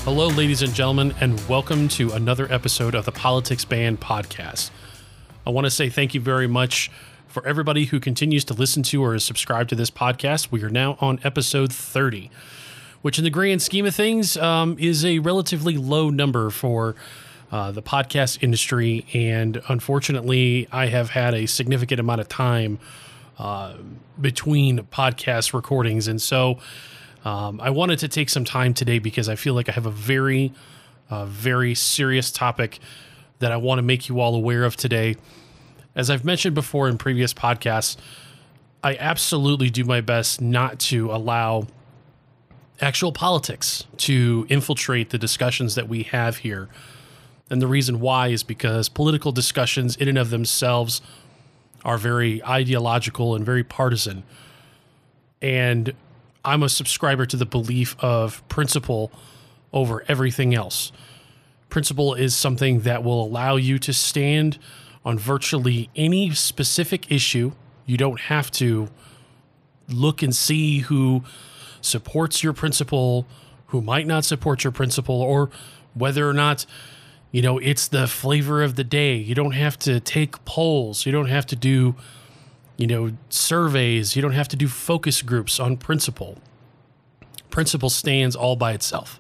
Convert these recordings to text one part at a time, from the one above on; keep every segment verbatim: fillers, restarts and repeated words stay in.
Hello, ladies and gentlemen, and welcome to another episode of the Politics Band podcast. I want to say thank you very much for everybody who continues to listen to or is subscribed to this podcast. We are now on episode thirty, which in the grand scheme of things um, is a relatively low number for uh, the podcast industry. And unfortunately, I have had a significant amount of time uh, between podcast recordings. And so Um, I wanted to take some time today because I feel like I have a very, uh, very serious topic that I want to make you all aware of today. As I've mentioned before in previous podcasts, I absolutely do my best not to allow actual politics to infiltrate the discussions that we have here. And the reason why is because political discussions in and of themselves are very ideological and very partisan. And I'm a subscriber to the belief of principle over everything else. Principle is something that will allow you to stand on virtually any specific issue. You don't have to look and see who supports your principle, who might not support your principle, or whether or not, you know, it's the flavor of the day. You don't have to take polls. You don't have to do you know, surveys. You don't have to do focus groups on principle. Principle stands all by itself.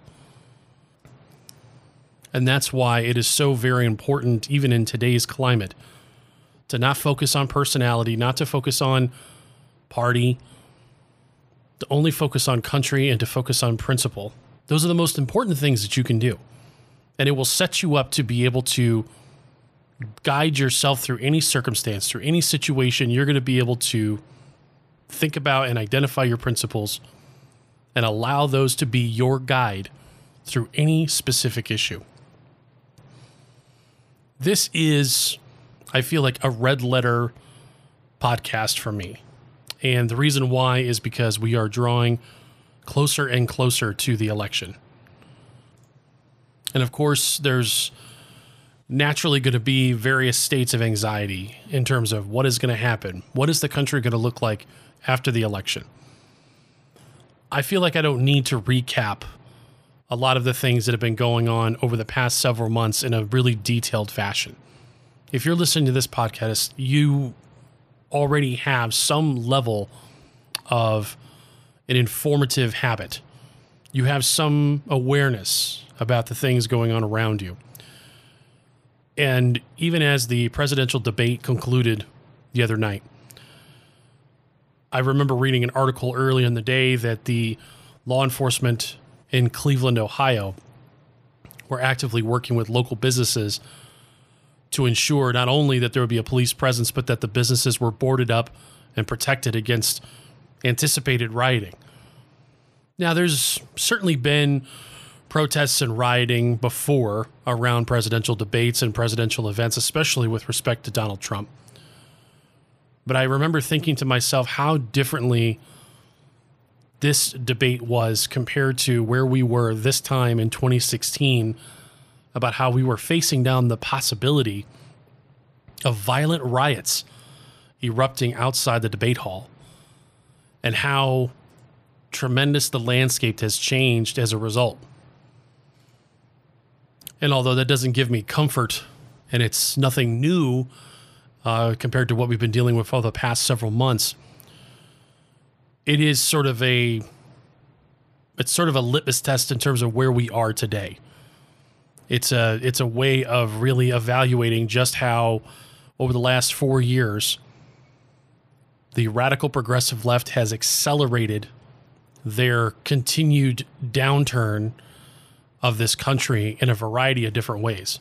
And that's why it is so very important, even in today's climate, to not focus on personality, not to focus on party, to only focus on country and to focus on principle. Those are the most important things that you can do. And it will set you up to be able to guide yourself through any circumstance, through any situation. You're going to be able to think about and identify your principles and allow those to be your guide through any specific issue. This is, I feel like, a red letter podcast for me. And the reason why is because we are drawing closer and closer to the election. And of course, there's naturally going to be various states of anxiety in terms of what is going to happen. What is the country going to look like after the election? I feel like I don't need to recap a lot of the things that have been going on over the past several months in a really detailed fashion. If you're listening to this podcast, you already have some level of an informative habit. You have some awareness about the things going on around you. And even as the presidential debate concluded the other night, I remember reading an article early in the day that the law enforcement in Cleveland, Ohio, were actively working with local businesses to ensure not only that there would be a police presence, but that the businesses were boarded up and protected against anticipated rioting. Now, there's certainly been protests and rioting before around presidential debates and presidential events, especially with respect to Donald Trump. But I remember thinking to myself how differently this debate was compared to where we were this time in twenty sixteen, about how we were facing down the possibility of violent riots erupting outside the debate hall, and how tremendous the landscape has changed as a result. And although that doesn't give me comfort, and it's nothing new uh, compared to what we've been dealing with for the past several months, it is sort of a it's sort of a litmus test in terms of where we are today. It's a it's a way of really evaluating just how over the last four years the radical progressive left has accelerated their continued downturn of this country in a variety of different ways.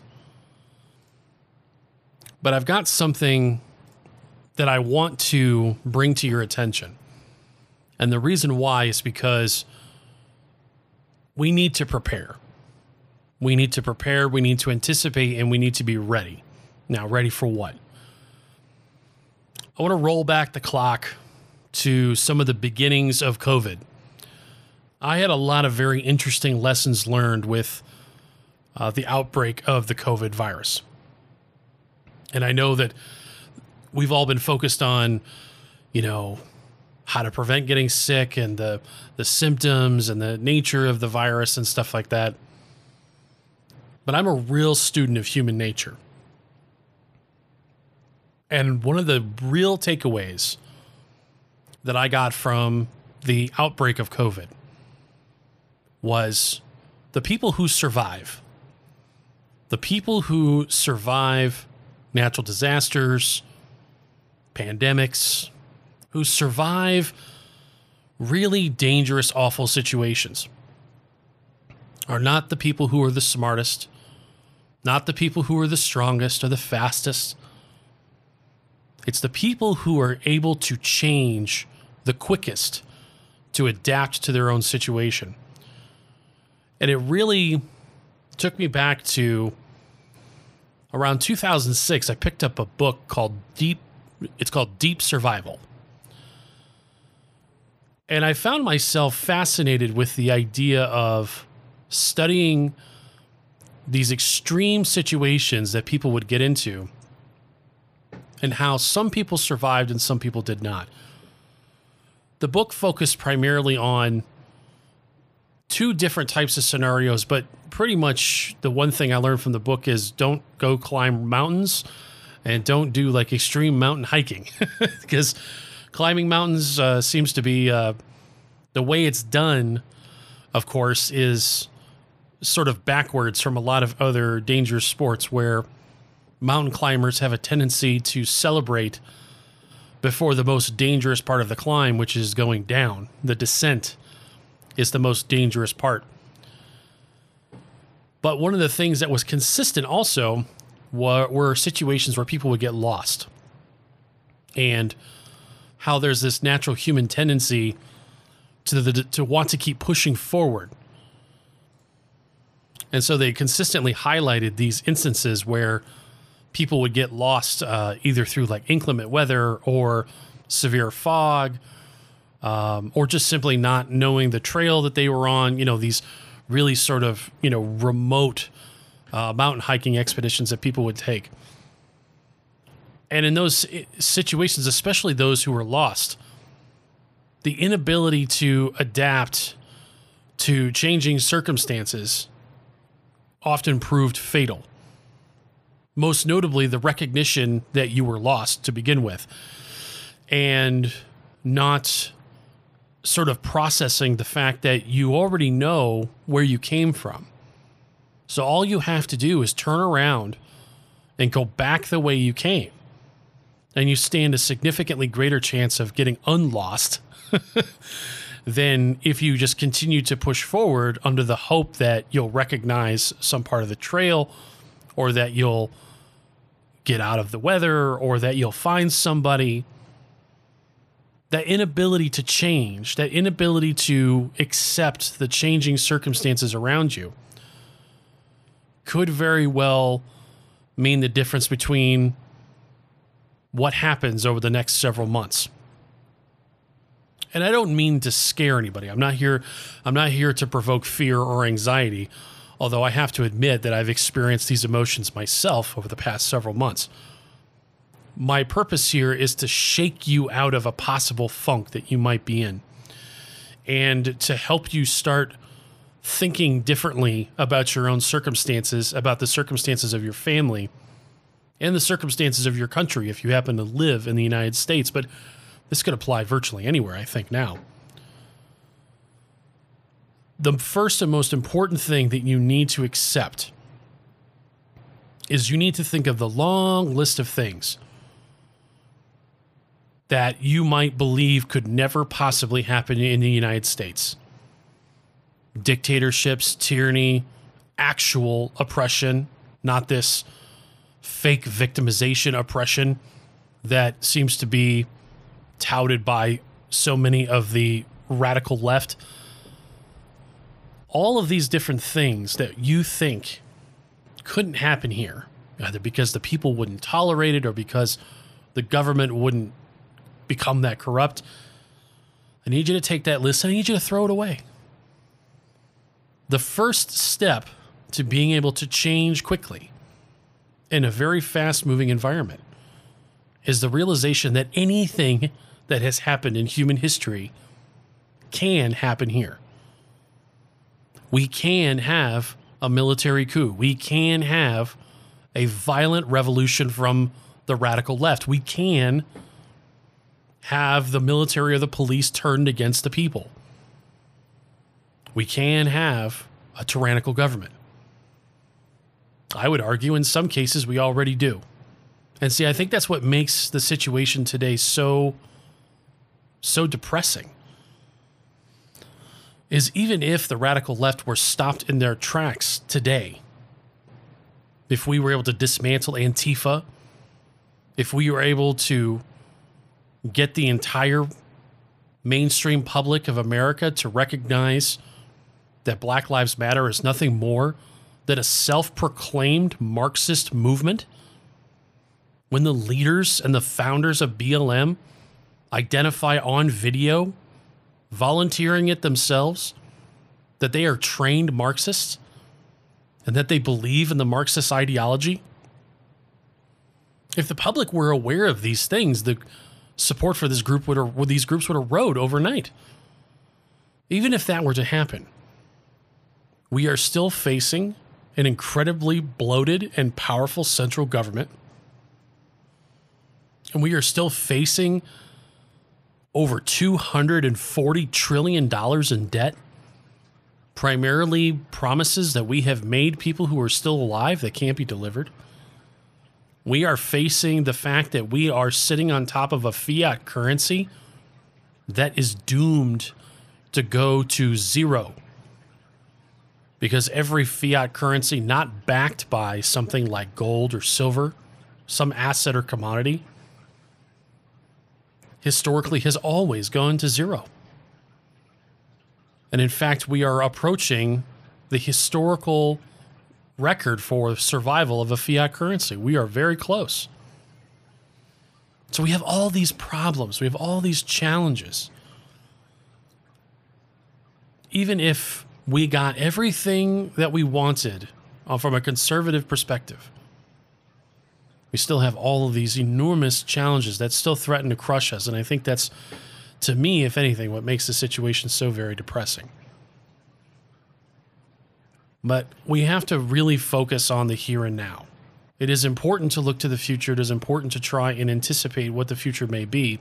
But I've got something that I want to bring to your attention. And the reason why is because we need to prepare. We need to prepare, we need to anticipate, and we need to be ready. Now, ready for what? I want to roll back the clock to some of the beginnings of COVID. I had a lot of very interesting lessons learned with uh, the outbreak of the COVID virus. And I know that we've all been focused on, you know, how to prevent getting sick and the the symptoms and the nature of the virus and stuff like that. but I'm a real student of human nature. And one of the real takeaways that I got from the outbreak of COVID was the people who survive, the people who survive natural disasters, pandemics, who survive really dangerous, awful situations, are not the people who are the smartest, not the people who are the strongest or the fastest. It's the people who are able to change the quickest to adapt to their own situation. And it really took me back to around two thousand six. I picked up a book called Deep, it's called Deep Survival. And I found myself fascinated with the idea of studying these extreme situations that people would get into and how some people survived and some people did not. The book focused primarily on two different types of scenarios, but pretty much the one thing I learned from the book is don't go climb mountains and don't do like extreme mountain hiking because climbing mountains uh, seems to be uh, the way it's done, of course, is sort of backwards from a lot of other dangerous sports where mountain climbers have a tendency to celebrate before the most dangerous part of the climb, which is going down. The descent is the most dangerous part. But one of the things that was consistent also were, were situations where people would get lost, and how there's this natural human tendency to the, to want to keep pushing forward. And so they consistently highlighted these instances where people would get lost uh, either through like inclement weather or severe fog, um, or just simply not knowing the trail that they were on. You know, these really sort of, you know, remote uh, mountain hiking expeditions that people would take. And in those situations, especially those who were lost, the inability to adapt to changing circumstances often proved fatal. Most notably, the recognition that you were lost to begin with, and not sort of processing the fact that you already know where you came from. So all you have to do is turn around and go back the way you came, and you stand a significantly greater chance of getting unlost than if you just continue to push forward under the hope that you'll recognize some part of the trail, or that you'll get out of the weather, or that you'll find somebody. That inability to change, that inability to accept the changing circumstances around you could very well mean the difference between what happens over the next several months. And I don't mean to scare anybody. I'm not here, I'm not here to provoke fear or anxiety, although I have to admit that I've experienced these emotions myself over the past several months. My purpose here is to shake you out of a possible funk that you might be in, and to help you start thinking differently about your own circumstances, about the circumstances of your family, and the circumstances of your country if you happen to live in the United States. But this could apply virtually anywhere, I think, now. The first and most important thing that you need to accept is you need to think of the long list of things that you might believe could never possibly happen in the United States. Dictatorships, tyranny, actual oppression, not this fake victimization oppression that seems to be touted by so many of the radical left. All of these different things that you think couldn't happen here, either because the people wouldn't tolerate it or because the government wouldn't become that corrupt. I need you to take that list and I need you to throw it away. The first step to being able to change quickly in a very fast-moving environment is the realization that anything that has happened in human history can happen here. We can have a military coup. We can have a violent revolution from the radical left. We can have the military or the police turned against the people. We can have a tyrannical government. I would argue in some cases we already do. And see, I think that's what makes the situation today so, so depressing. Is even if the radical left were stopped in their tracks today, if we were able to dismantle Antifa, if we were able to get the entire mainstream public of America to recognize that Black Lives Matter is nothing more than a self-proclaimed Marxist movement, when the leaders and the founders of B L M identify on video, volunteering it themselves, that they are trained Marxists and that they believe in the Marxist ideology. If the public were aware of these things, the support for this group would, or these groups would erode overnight. Even if that were to happen, we are still facing an incredibly bloated and powerful central government. And we are still facing over two hundred forty trillion dollars in debt, primarily promises that we have made people who are still alive that can't be delivered. We are facing the fact that we are sitting on top of a fiat currency that is doomed to go to zero. Because every fiat currency not backed by something like gold or silver, some asset or commodity, historically has always gone to zero. And in fact, we are approaching the historical record for survival of a fiat currency. We are very close. So we have all these problems. We have all these challenges. Even if we got everything that we wanted uh, from a conservative perspective, we still have all of these enormous challenges that still threaten to crush us. And I think that's, to me, if anything, what makes the situation so very depressing. But we have to really focus on the here and now. It is important to look to the future. It is important to try and anticipate what the future may be.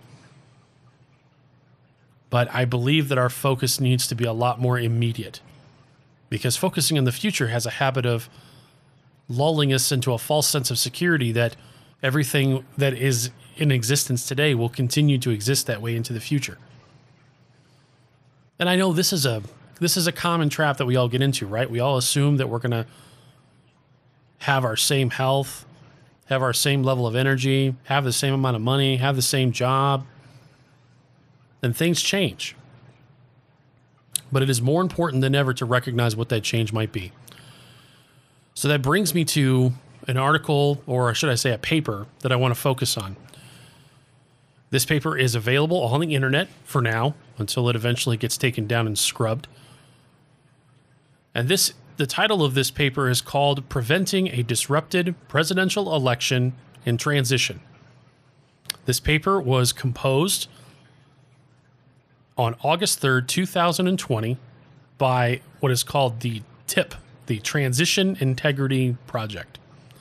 But I believe that our focus needs to be a lot more immediate, because focusing on the future has a habit of lulling us into a false sense of security that everything that is in existence today will continue to exist that way into the future. And I know this is a this is a common trap that we all get into, right? We all assume that we're going to have our same health, have our same level of energy, have the same amount of money, have the same job. Then things change. But it is more important than ever to recognize what that change might be. So that brings me to an article, or should I say a paper, that I want to focus on. This paper is available on the internet for now, until it eventually gets taken down and scrubbed. And this, the title of this paper is called Preventing a Disrupted Presidential Election in Transition. This paper was composed on August third, two thousand twenty by what is called the T I P, the Transition Integrity Project.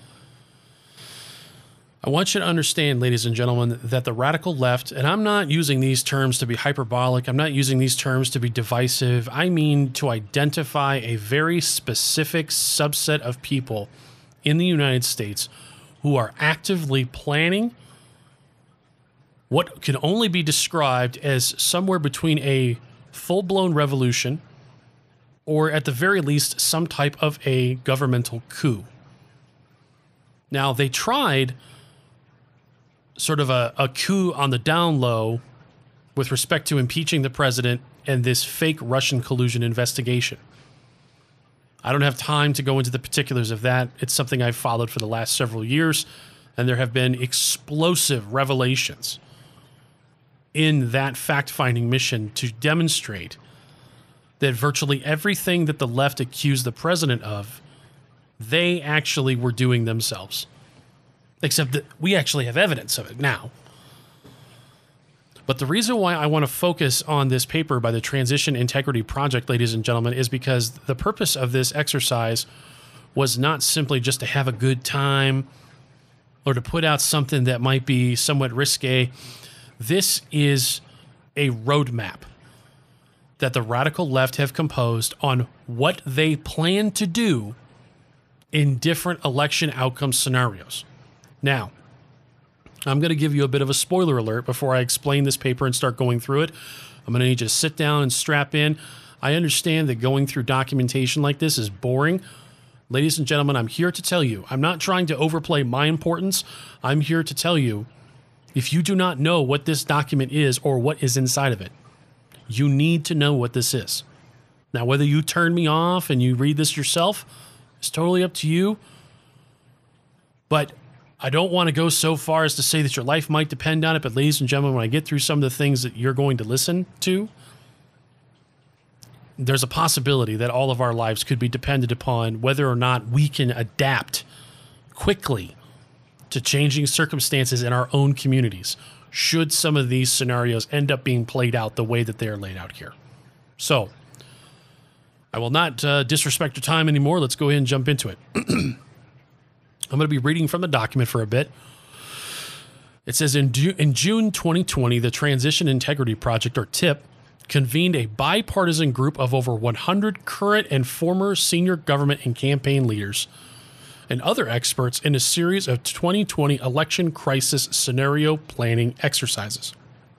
I want you to understand, ladies and gentlemen, that the radical left, and I'm not using these terms to be hyperbolic, I'm not using these terms to be divisive, I mean to identify a very specific subset of people in the United States who are actively planning what can only be described as somewhere between a full-blown revolution or at the very least some type of a governmental coup. Now, they tried sort of a, a coup on the down low with respect to impeaching the president and this fake Russian collusion investigation. I don't have time to go into the particulars of that. It's something I've followed for the last several years, and there have been explosive revelations in that fact-finding mission to demonstrate that virtually everything that the left accused the president of, they actually were doing themselves. Except that we actually have evidence of it now. But the reason why I want to focus on this paper by the Transition Integrity Project, ladies and gentlemen, is because the purpose of this exercise was not simply just to have a good time or to put out something that might be somewhat risque. This is a roadmap that the radical left have composed on what they plan to do in different election outcome scenarios. Now, I'm going to give you a bit of a spoiler alert before I explain this paper and start going through it. I'm going to need you to sit down and strap in. I understand that going through documentation like this is boring. Ladies and gentlemen, I'm here to tell you, I'm not trying to overplay my importance. I'm here to tell you, if you do not know what this document is or what is inside of it, you need to know what this is. Now, whether you turn me off and you read this yourself, it's totally up to you. But I don't want to go so far as to say that your life might depend on it, but ladies and gentlemen, when I get through some of the things that you're going to listen to, there's a possibility that all of our lives could be dependent upon whether or not we can adapt quickly to changing circumstances in our own communities, should some of these scenarios end up being played out the way that they are laid out here. So, I will not uh, disrespect your time anymore. Let's go ahead and jump into it. I'm going to be reading from the document for a bit. It says, in, Ju- in June twenty twenty, the Transition Integrity Project, or T I P, convened a bipartisan group of over one hundred current and former senior government and campaign leaders and other experts in a series of twenty twenty election crisis scenario planning exercises.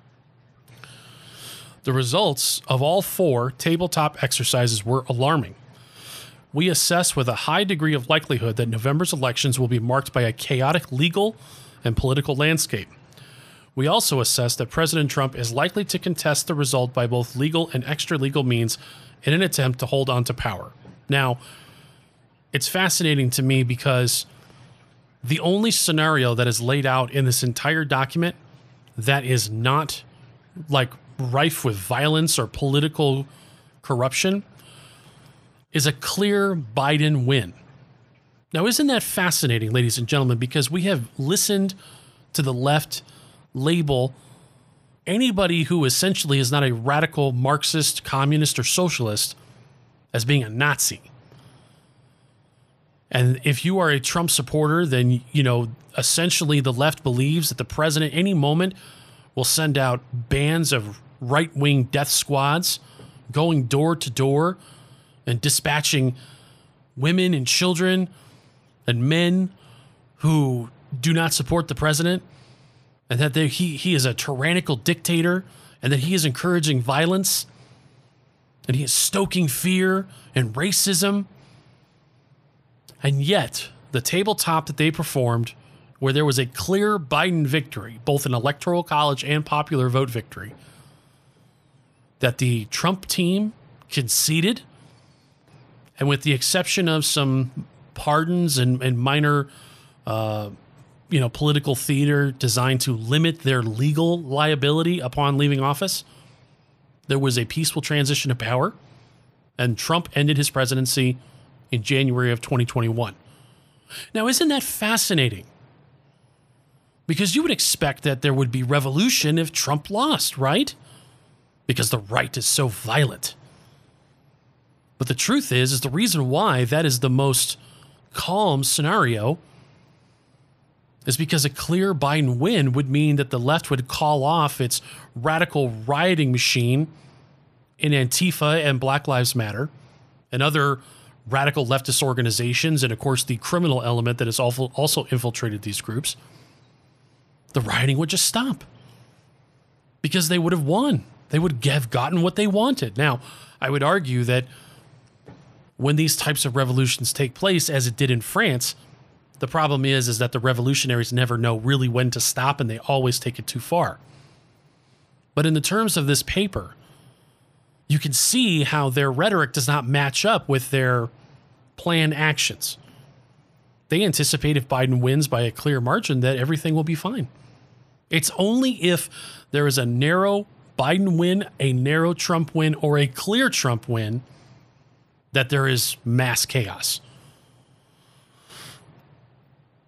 The results of all four tabletop exercises were alarming. We assess with a high degree of likelihood that November's elections will be marked by a chaotic legal and political landscape. We also assess that President Trump is likely to contest the result by both legal and extra-legal means in an attempt to hold on to power. Now, it's fascinating to me because the only scenario that is laid out in this entire document that is not like rife with violence or political corruption is a clear Biden win. Now, isn't that fascinating, ladies and gentlemen, because we have listened to the left label anybody who essentially is not a radical Marxist, communist, or socialist as being a Nazi. And if you are a Trump supporter, then, you know, essentially the left believes that the president any moment will send out bands of right-wing death squads going door to door and dispatching women and children and men who do not support the president, and that they, he, he is a tyrannical dictator, and that he is encouraging violence, and he is stoking fear and racism. And yet, the tabletop that they performed, where there was a clear Biden victory, both an electoral college and popular vote victory, that the Trump team conceded, and with the exception of some pardons and, and minor, uh, you know, political theater designed to limit their legal liability upon leaving office, there was a peaceful transition of power, and Trump ended his presidency in January of twenty twenty-one. Now, isn't that fascinating? Because you would expect that there would be revolution if Trump lost, right? Because the right is so violent. But the truth is, is the reason why that is the most calm scenario is because a clear Biden win would mean that the left would call off its radical rioting machine in Antifa and Black Lives Matter and other radical leftist organizations, and of course the criminal element that has also infiltrated these groups. The rioting would just stop because they would have won. They would have gotten what they wanted. Now, I would argue that when these types of revolutions take place, as it did in France, the problem is, is that the revolutionaries never know really when to stop, and they always take it too far. But in the terms of this paper, you can see how their rhetoric does not match up with their planned actions. They anticipate if Biden wins by a clear margin that everything will be fine. It's only if there is a narrow Biden win, a narrow Trump win, or a clear Trump win that there is mass chaos.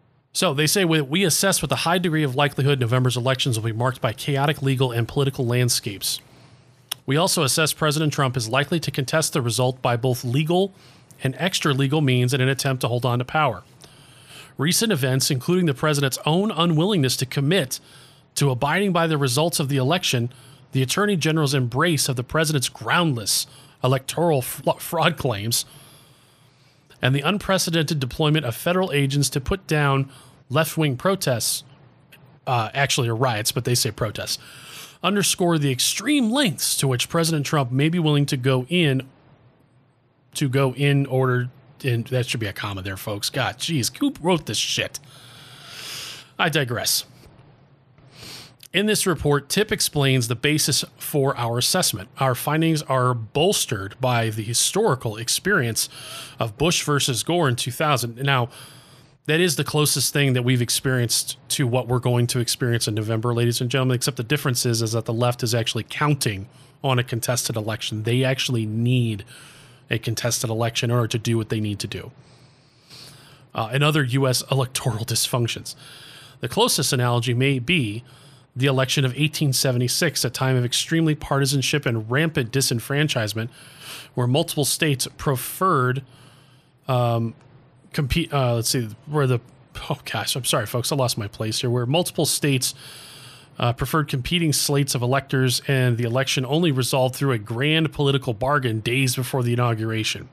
So they say we, we assess with a high degree of likelihood November's elections will be marked by chaotic legal and political landscapes. We also assess President Trump is likely to contest the result by both legal and extra-legal means in an attempt to hold on to power. Recent events, including the president's own unwillingness to commit to abiding by the results of the election, the Attorney General's embrace of the president's groundless electoral fraud claims, and the unprecedented deployment of federal agents to put down left-wing protests, uh, actually are riots, but they say protests, underscore the extreme lengths to which President Trump may be willing to go in to go in order. And that should be a comma there, folks. God, geez, who wrote this shit? I digress. In this report, Tip explains the basis for our assessment. Our findings are bolstered by the historical experience of Bush versus Gore in two thousand. Now, that is the closest thing that we've experienced to what we're going to experience in November, ladies and gentlemen, except the difference is, is that the left is actually counting on a contested election. They actually need a contested election in order to do what they need to do. Uh, and other U S electoral dysfunctions. The closest analogy may be the election of eighteen seventy-six, a time of extremely partisanship and rampant disenfranchisement, where multiple states preferred um, compete. Uh, let's see, where the oh gosh, I'm sorry, folks, I lost my place here. Where multiple states uh, preferred competing slates of electors, and the election only resolved through a grand political bargain days before the inauguration.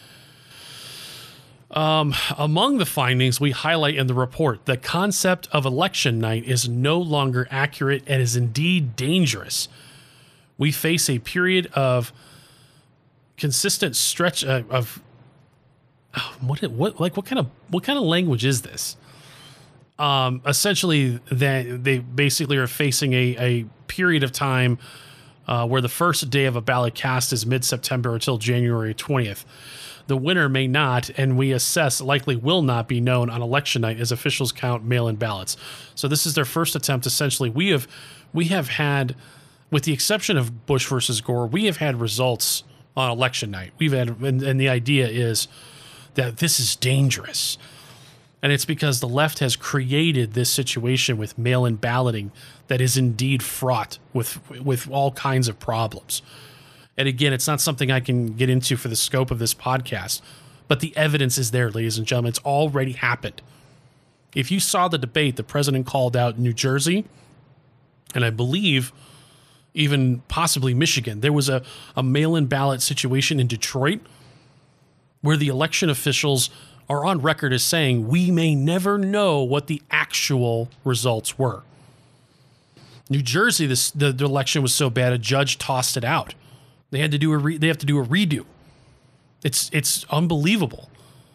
Um, among the findings we highlight in the report, the concept of election night is no longer accurate and is indeed dangerous. We face a period of consistent stretch uh, of oh, what what like what kind of what kind of language is this? Um, essentially, that they basically are facing a a period of time uh, where the first day of a ballot cast is mid-September until January twentieth. The winner may not, and we assess likely will not be known on election night as officials count mail-in ballots. So this is their first attempt. Essentially, we have we have had, with the exception of Bush versus Gore, we have had results on election night. We've had, and, and the idea is that this is dangerous, and it's because the left has created this situation with mail-in balloting that is indeed fraught with with all kinds of problems. And again, it's not something I can get into for the scope of this podcast, but the evidence is there, ladies and gentlemen. It's already happened. If you saw the debate, the president called out New Jersey, and I believe even possibly Michigan. There was a, a mail-in ballot situation in Detroit where the election officials are on record as saying, we may never know what the actual results were. New Jersey, this, the, the election was so bad, a judge tossed it out. They had to do a re- they have to do a redo. It's it's unbelievable.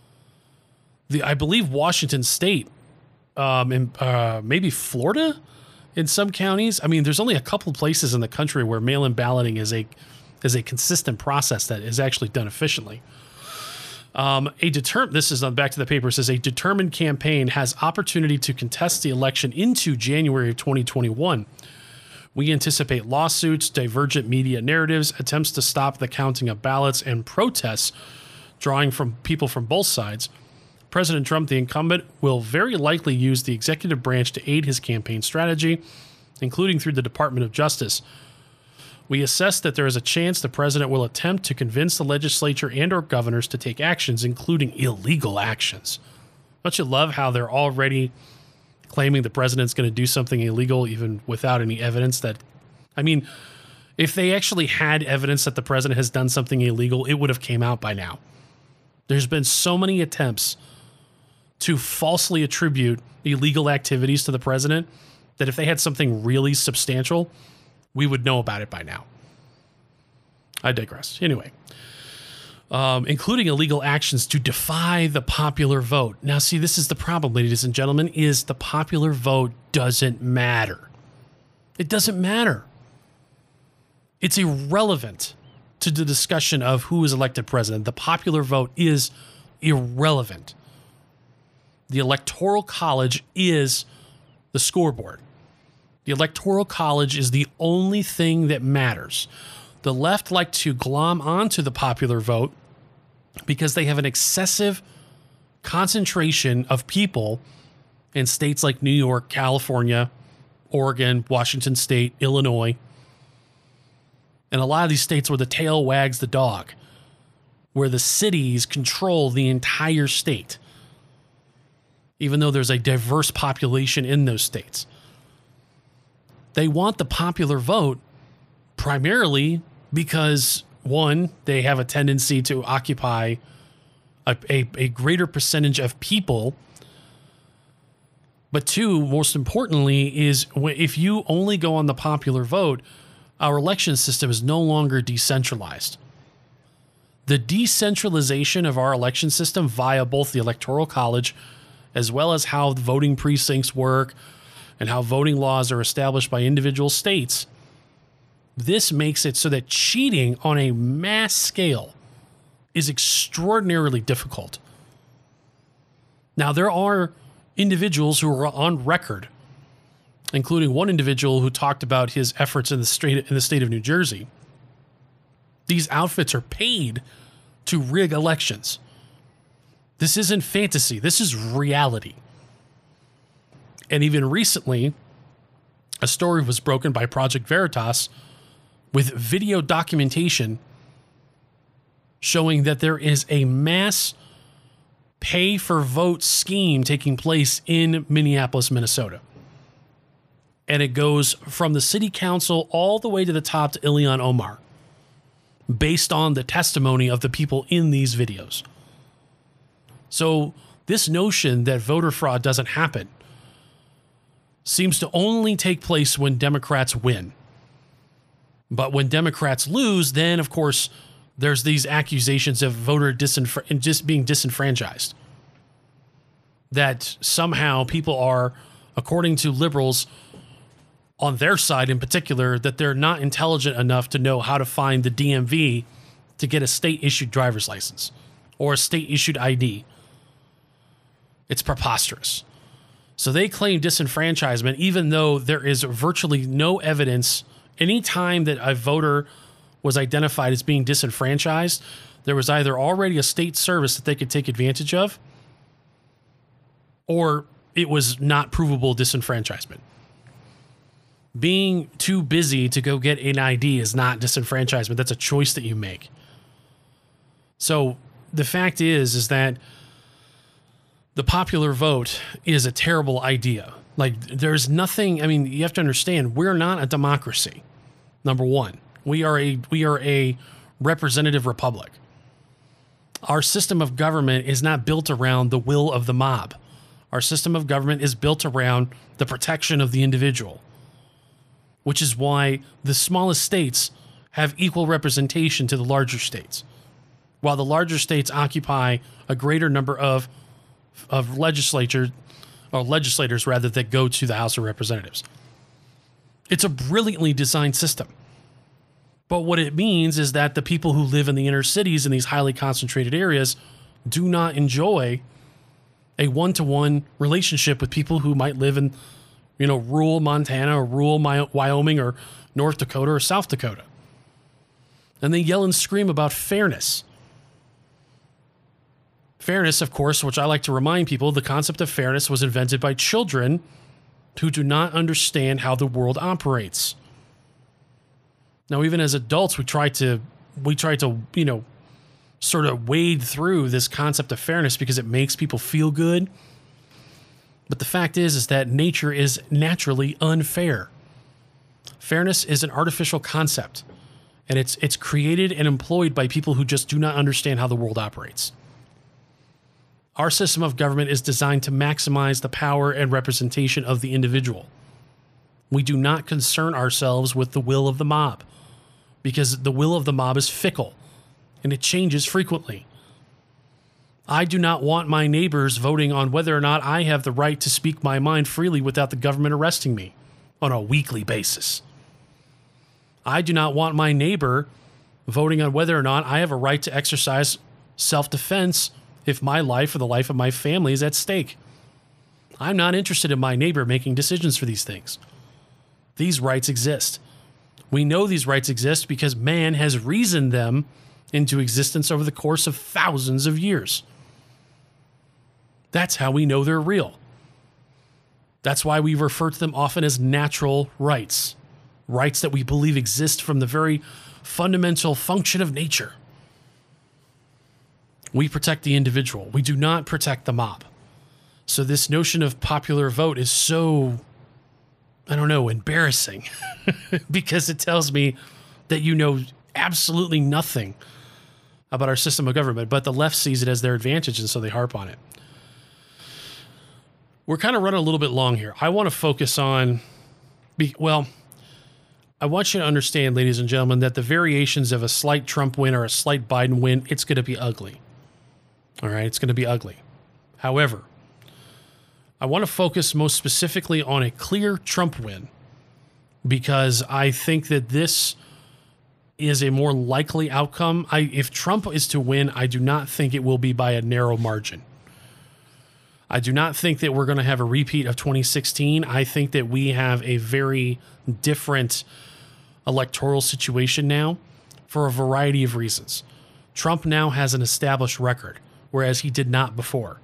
The I believe Washington State, um, and uh, maybe Florida, in some counties. I mean, there's only a couple places in the country where mail-in balloting is a is a consistent process that is actually done efficiently. Um, a deter- This is on back to the paper. It says a determined campaign has opportunity to contest the election into January of twenty twenty-one. We anticipate lawsuits, divergent media narratives, attempts to stop the counting of ballots, and protests drawing from people from both sides. President Trump, the incumbent, will very likely use the executive branch to aid his campaign strategy, including through the Department of Justice. We assess that there is a chance the president will attempt to convince the legislature and or governors to take actions, including illegal actions. Don't you love how they're already claiming the president's going to do something illegal even without any evidence that, I mean, if they actually had evidence that the president has done something illegal, it would have came out by now. There's been so many attempts to falsely attribute illegal activities to the president that if they had something really substantial, we would know about it by now. I digress. Anyway. Um, including illegal actions to defy the popular vote. Now, see, this is the problem, ladies and gentlemen, is the popular vote doesn't matter. It doesn't matter. It's irrelevant to the discussion of who is elected president. The popular vote is irrelevant. The Electoral College is the scoreboard. The Electoral College is the only thing that matters. The left like to glom onto the popular vote because they have an excessive concentration of people in states like New York, California, Oregon, Washington State, Illinois, and a lot of these states where the tail wags the dog, where the cities control the entire state, even though there's a diverse population in those states. They want the popular vote primarily because, one, they have a tendency to occupy a, a, a greater percentage of people. But two, most importantly, is if you only go on the popular vote, our election system is no longer decentralized. The decentralization of our election system via both the Electoral College as well as how voting precincts work and how voting laws are established by individual states, this makes it so that cheating on a mass scale is extraordinarily difficult. Now, there are individuals who are on record, including one individual who talked about his efforts in the state in the state of New Jersey. These outfits are paid to rig elections. This isn't fantasy. This is reality. And even recently, a story was broken by Project Veritas with video documentation showing that there is a mass pay-for-vote scheme taking place in Minneapolis, Minnesota. And it goes from the city council all the way to the top to Ilhan Omar, based on the testimony of the people in these videos. So this notion that voter fraud doesn't happen seems to only take place when Democrats win. But when Democrats lose, then, of course, there's these accusations of voter disenfr- just being disenfranchised. That somehow people are, according to liberals, on their side in particular, that they're not intelligent enough to know how to find the D M V to get a state-issued driver's license or a state-issued I D. It's preposterous. So they claim disenfranchisement, even though there is virtually no evidence. Any time that a voter was identified as being disenfranchised, there was either already a state service that they could take advantage of, or it was not provable disenfranchisement. Being too busy to go get an I D is not disenfranchisement. That's a choice that you make. So the fact is, is that the popular vote is a terrible idea. Like, there's nothing, I mean, you have to understand, we're not a democracy. Number one, we are a, we are a representative republic. Our system of government is not built around the will of the mob. Our system of government is built around the protection of the individual, which is why the smallest states have equal representation to the larger states, while the larger states occupy a greater number of of legislature or legislators rather that go to the House of Representatives. It's a brilliantly designed system. But what it means is that the people who live in the inner cities in these highly concentrated areas do not enjoy a one-to-one relationship with people who might live in, you know, rural Montana or rural Wyoming or North Dakota or South Dakota. And they yell and scream about fairness. Fairness, of course, which I like to remind people, the concept of fairness was invented by children who do not understand how the world operates. Now, even as adults, we try to, we try to, you know, sort of wade through this concept of fairness because it makes people feel good. But the fact is, is that nature is naturally unfair. Fairness is an artificial concept, and it's it's created and employed by people who just do not understand how the world operates. Our system of government is designed to maximize the power and representation of the individual. We do not concern ourselves with the will of the mob because the will of the mob is fickle and it changes frequently. I do not want my neighbors voting on whether or not I have the right to speak my mind freely without the government arresting me on a weekly basis. I do not want my neighbor voting on whether or not I have a right to exercise self-defense if my life or the life of my family is at stake. I'm not interested in my neighbor making decisions for these things. These rights exist. We know these rights exist because man has reasoned them into existence over the course of thousands of years. That's how we know they're real. That's why we refer to them often as natural rights, rights that we believe exist from the very fundamental function of nature. We protect the individual. We do not protect the mob. So this notion of popular vote is so, I don't know, embarrassing because it tells me that you know absolutely nothing about our system of government, but the left sees it as their advantage, and so they harp on it. We're kind of running a little bit long here. I want to focus on, well, I want you to understand, ladies and gentlemen, that the variations of a slight Trump win or a slight Biden win, it's going to be ugly. All right, it's going to be ugly. However, I want to focus most specifically on a clear Trump win because I think that this is a more likely outcome. I, if Trump is to win, I do not think it will be by a narrow margin. I do not think that we're going to have a repeat of twenty sixteen. I think that we have a very different electoral situation now for a variety of reasons. Trump now has an established record, whereas he did not before.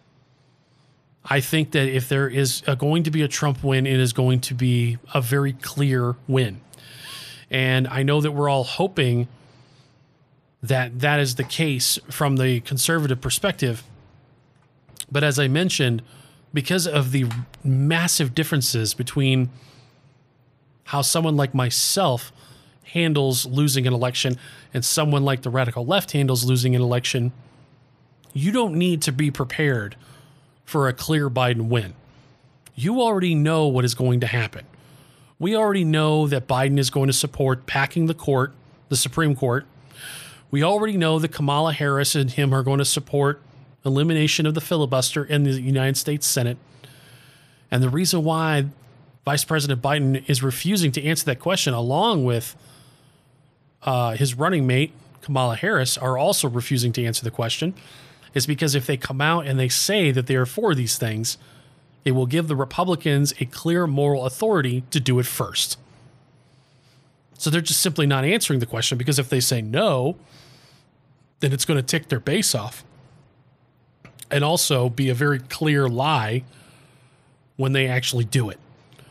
I think that if there is a, going to be a Trump win, it is going to be a very clear win. And I know that we're all hoping that that is the case from the conservative perspective. But as I mentioned, because of the massive differences between how someone like myself handles losing an election and someone like the radical left handles losing an election, you don't need to be prepared for a clear Biden win. You already know what is going to happen. We already know that Biden is going to support packing the court, the Supreme Court. We already know that Kamala Harris and him are going to support elimination of the filibuster in the United States Senate. And the reason why Vice President Biden is refusing to answer that question, along with uh, his running mate, Kamala Harris, are also refusing to answer the question, is because if they come out and they say that they are for these things, it will give the Republicans a clear moral authority to do it first. So they're just simply not answering the question, because if they say no, then it's going to tick their base off and also be a very clear lie when they actually do it.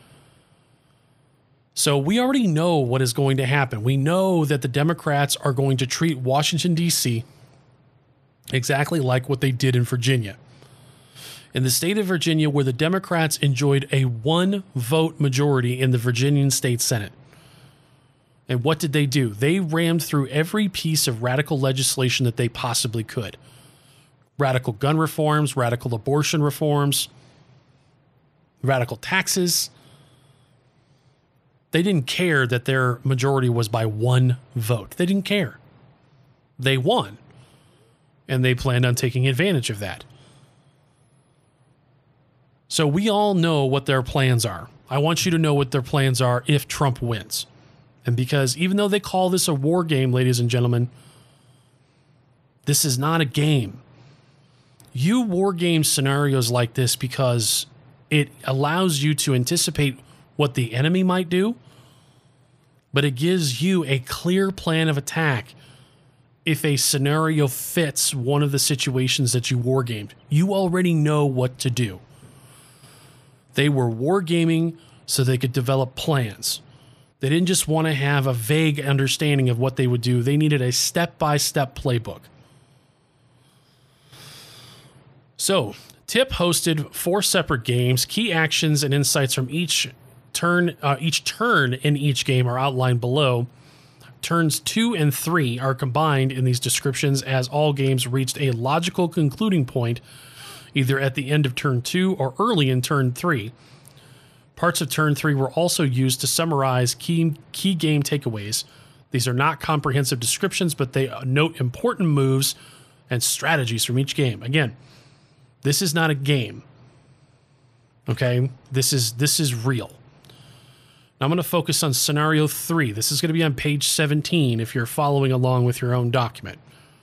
So we already know what is going to happen. We know that the Democrats are going to treat Washington, D C exactly like what they did in Virginia. In the state of Virginia, where the Democrats enjoyed a one-vote majority in the Virginian State Senate. And what did they do? They rammed through every piece of radical legislation that they possibly could. Radical gun reforms, radical abortion reforms, radical taxes. They didn't care that their majority was by one vote. They didn't care. They won. And they planned on taking advantage of that. So we all know what their plans are. I want you to know what their plans are if Trump wins. And because even though they call this a war game, ladies and gentlemen, this is not a game. You war game scenarios like this because it allows you to anticipate what the enemy might do, but it gives you a clear plan of attack if a scenario fits one of the situations that you war gamed. You already know what to do. They were wargaming so they could develop plans. They didn't just want to have a vague understanding of what they would do. They needed a step-by-step playbook. So, Tip hosted four separate games. Key actions and insights from each turn, uh, each turn in each game are outlined below. Turns two and three are combined in these descriptions, as all games reached a logical concluding point either at the end of turn two or early in turn three. Parts of turn three were also used to summarize key, key game takeaways. These are not comprehensive descriptions, but they note important moves and strategies from each game. Again, this is not a game. Okay? This is this is real. Now I'm going to focus on scenario three. This is going to be on page seventeen if you're following along with your own document.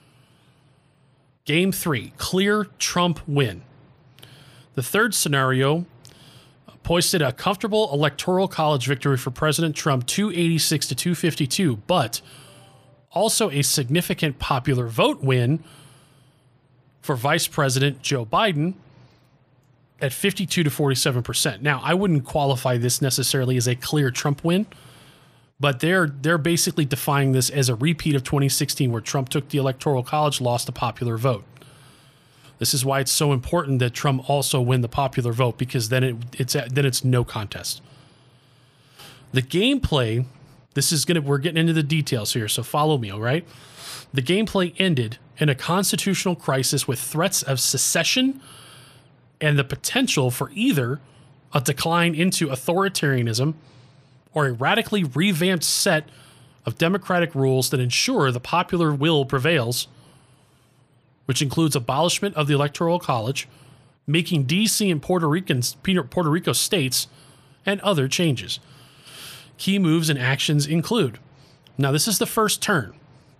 Game three, clear Trump win. The third scenario posted a comfortable electoral college victory for President Trump, two eighty-six to two fifty-two, but also a significant popular vote win for Vice President Joe Biden, at fifty-two to forty-seven percent. Now, I wouldn't qualify this necessarily as a clear Trump win, but they're they're basically defining this as a repeat of twenty sixteen, where Trump took the Electoral College, lost the popular vote. This is why it's so important that Trump also win the popular vote, because then it, it's then it's no contest. The gameplay, this is gonna we're getting into the details here, so follow me, all right? The gameplay ended in a constitutional crisis with threats of secession and the potential for either a decline into authoritarianism or a radically revamped set of democratic rules that ensure the popular will prevails, which includes abolishment of the Electoral College, making D C and Puerto Ricans, Puerto Rico states, and other changes. Key moves and actions include, now this is the first turn.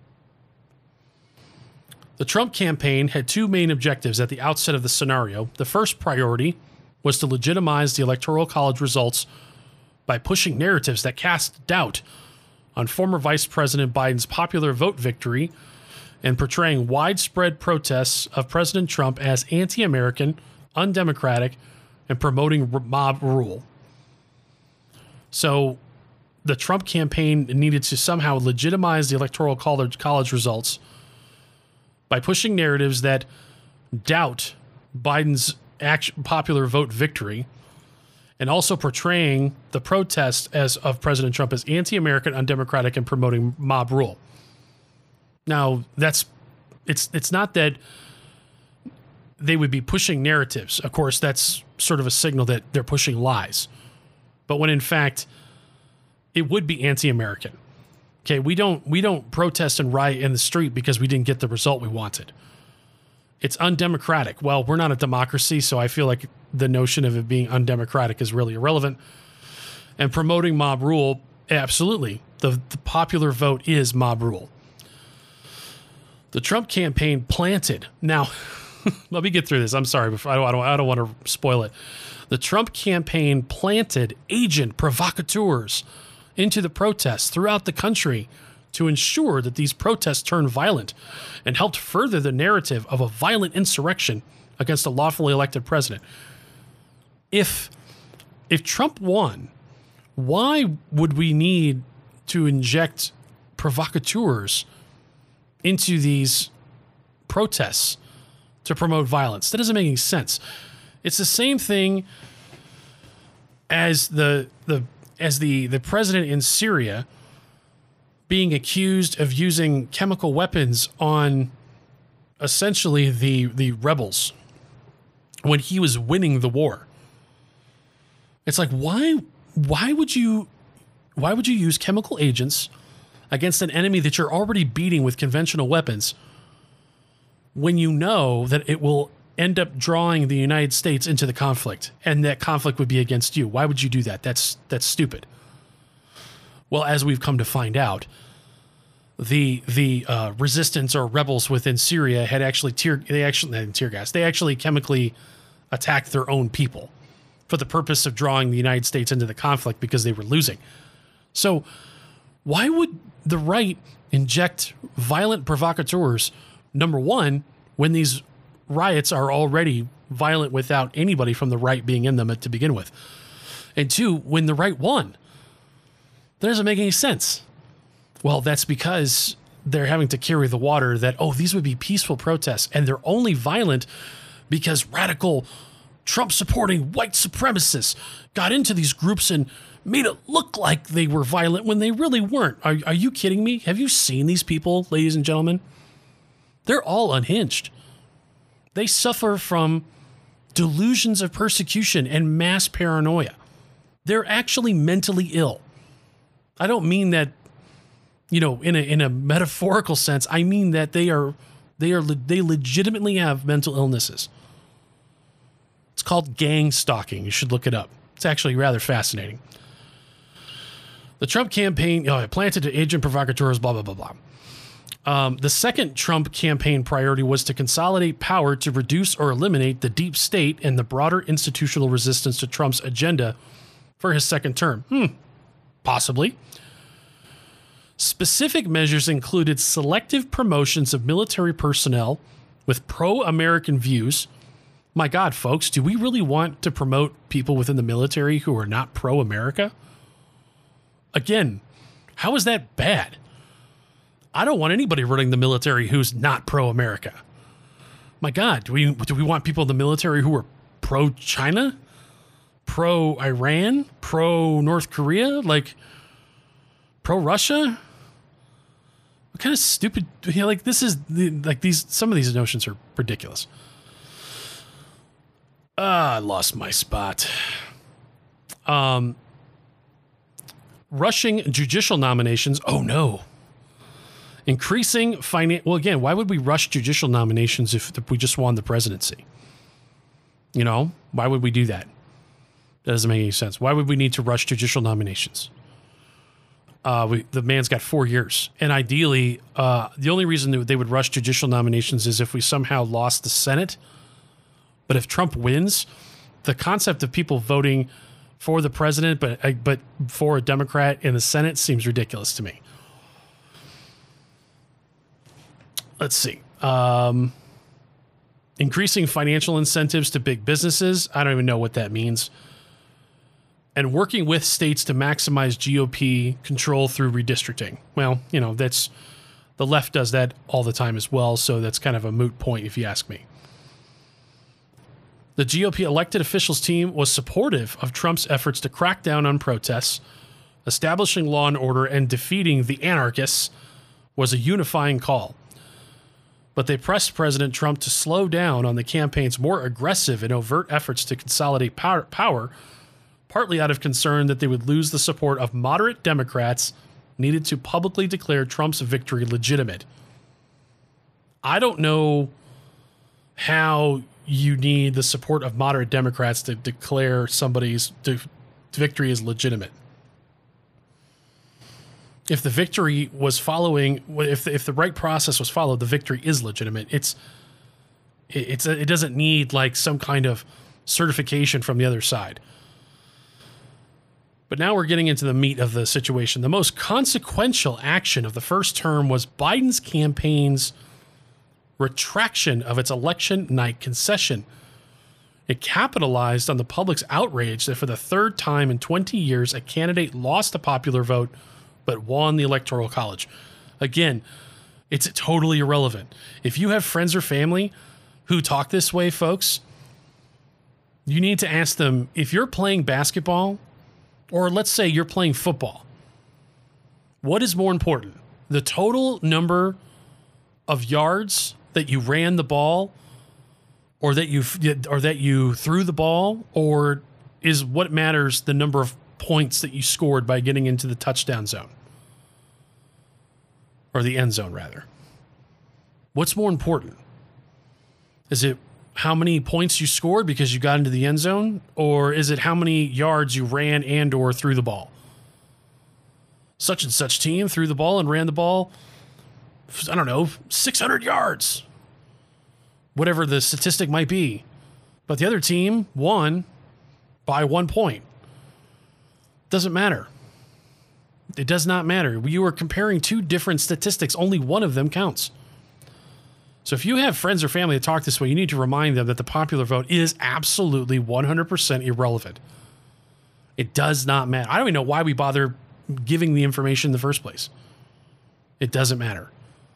The Trump campaign had two main objectives at the outset of the scenario. The first priority was to legitimize the Electoral College results by pushing narratives that cast doubt on former Vice President Biden's popular vote victory and portraying widespread protests of President Trump as anti-American, undemocratic, and promoting mob rule. So the Trump campaign needed to somehow legitimize the Electoral College, college results by pushing narratives that doubt Biden's act- popular vote victory, and also portraying the protest as of President Trump as anti-American, undemocratic, and promoting mob rule. Now, that's it's it's not that they would be pushing narratives. Of course, that's sort of a signal that they're pushing lies. But when in fact, it would be anti-American. Okay, we don't we don't protest and riot in the street because we didn't get the result we wanted. It's undemocratic. Well, we're not a democracy, so I feel like the notion of it being undemocratic is really irrelevant. And promoting mob rule, absolutely. The, the popular vote is mob rule. The Trump campaign planted. Now, let me get through this. I'm sorry, before I don't I don't, I don't want to spoil it. The Trump campaign planted agent provocateurs into the protests throughout the country to ensure that these protests turned violent and helped further the narrative of a violent insurrection against a lawfully elected president. If if Trump won, why would we need to inject provocateurs into these protests to promote violence? That doesn't make any sense. It's the same thing as the the as the, the president in Syria being accused of using chemical weapons on essentially the the rebels when he was winning the war. It's like, why why would you why would you use chemical agents against an enemy that you're already beating with conventional weapons when you know that it will end up drawing the United States into the conflict, and that conflict would be against you? Why would you do that? That's that's stupid. Well, as we've come to find out, the the uh, resistance or rebels within Syria had actually tear they actually not tear gas they actually chemically attacked their own people for the purpose of drawing the United States into the conflict because they were losing. So why would the right inject violent provocateurs, number one, when these riots are already violent without anybody from the right being in them to begin with, and two, when the right won? That doesn't make any sense. Well, that's because they're having to carry the water that, oh, these would be peaceful protests, and they're only violent because radical Trump-supporting white supremacists got into these groups and made it look like they were violent when they really weren't. Are, are you kidding me? Have you seen these people, ladies and gentlemen? They're all unhinged. They suffer from delusions of persecution and mass paranoia. They're actually mentally ill. I don't mean that, you know, in a in a metaphorical sense. I mean that they are they are they legitimately have mental illnesses. It's called gang stalking. You should look it up. It's actually rather fascinating. The Trump campaign oh, planted to agent provocateurs, blah blah blah blah. Um, the second Trump campaign priority was to consolidate power to reduce or eliminate the deep state and the broader institutional resistance to Trump's agenda for his second term. Hmm, possibly. Specific measures included selective promotions of military personnel with pro-American views, My God, folks, do we really want to promote people within the military who are not pro-America? Again, how is that bad? I don't want anybody running the military who's not pro-America. My God, do we do we want people in the military who are pro-China, pro-Iran, pro-North Korea, like pro-Russia? What kind of stupid? You know, like this is the, like these. Some of these notions are ridiculous. Ah, I lost my spot. Um, rushing judicial nominations. Oh no. Increasing finance. Well, again, why would we rush judicial nominations if we just won the presidency? You know, why would we do that? That doesn't make any sense. Why would we need to rush judicial nominations? Uh, we, the man's got four years. And ideally, uh, the only reason that they would rush judicial nominations is if we somehow lost the Senate. But if Trump wins, the concept of people voting for the president, but but for a Democrat in the Senate seems ridiculous to me. Let's see. Um, increasing financial incentives to big businesses. I don't even know what that means. And working with states to maximize G O P control through redistricting. Well, you know, that's the left does that all the time as well. So that's kind of a moot point if you ask me. The G O P elected officials team was supportive of Trump's efforts to crack down on protests, establishing law and order, and defeating the anarchists was a unifying call. But they pressed President Trump to slow down on the campaign's more aggressive and overt efforts to consolidate power, power, partly out of concern that they would lose the support of moderate Democrats needed to publicly declare Trump's victory legitimate. I don't know how you need the support of moderate Democrats to declare somebody's de- victory is legitimate. If the victory was following, if the, if the right process was followed, the victory is legitimate. It's it's it doesn't need like some kind of certification from the other side. But now we're getting into the meat of the situation. The most consequential action of the first term was Biden's campaign's retraction of its election night concession. It capitalized on the public's outrage that for the third time in twenty years, a candidate lost a popular vote but won the Electoral College. Again, it's totally irrelevant. If you have friends or family who talk this way, folks, you need to ask them, if you're playing basketball, or let's say you're playing football, what is more important? The total number of yards that you ran the ball, or that you or that you threw the ball, or is what matters the number of points that you scored by getting into the touchdown zone? Or the end zone, rather. What's more important? Is it how many points you scored because you got into the end zone? Or is it how many yards you ran and or threw the ball? Such and such team threw the ball and ran the ball, I don't know, six hundred yards. Whatever the statistic might be. But the other team won by one point. Doesn't matter. It does not matter. You are comparing two different statistics. Only one of them counts. So if you have friends or family that talk this way, you need to remind them that the popular vote is absolutely one hundred percent irrelevant. It does not matter. I don't even know why we bother giving the information in the first place. It doesn't matter.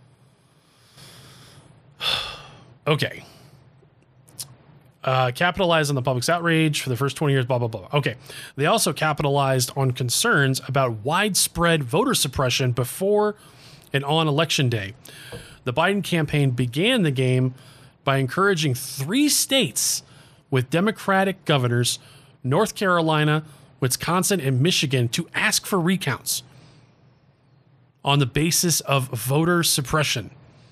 Okay. Uh, capitalized on the public's outrage for the first twenty years, blah, blah, blah. Okay. They also capitalized on concerns about widespread voter suppression before and on election day. The Biden campaign began the game by encouraging three states with Democratic governors, North Carolina, Wisconsin, and Michigan, to ask for recounts on the basis of voter suppression.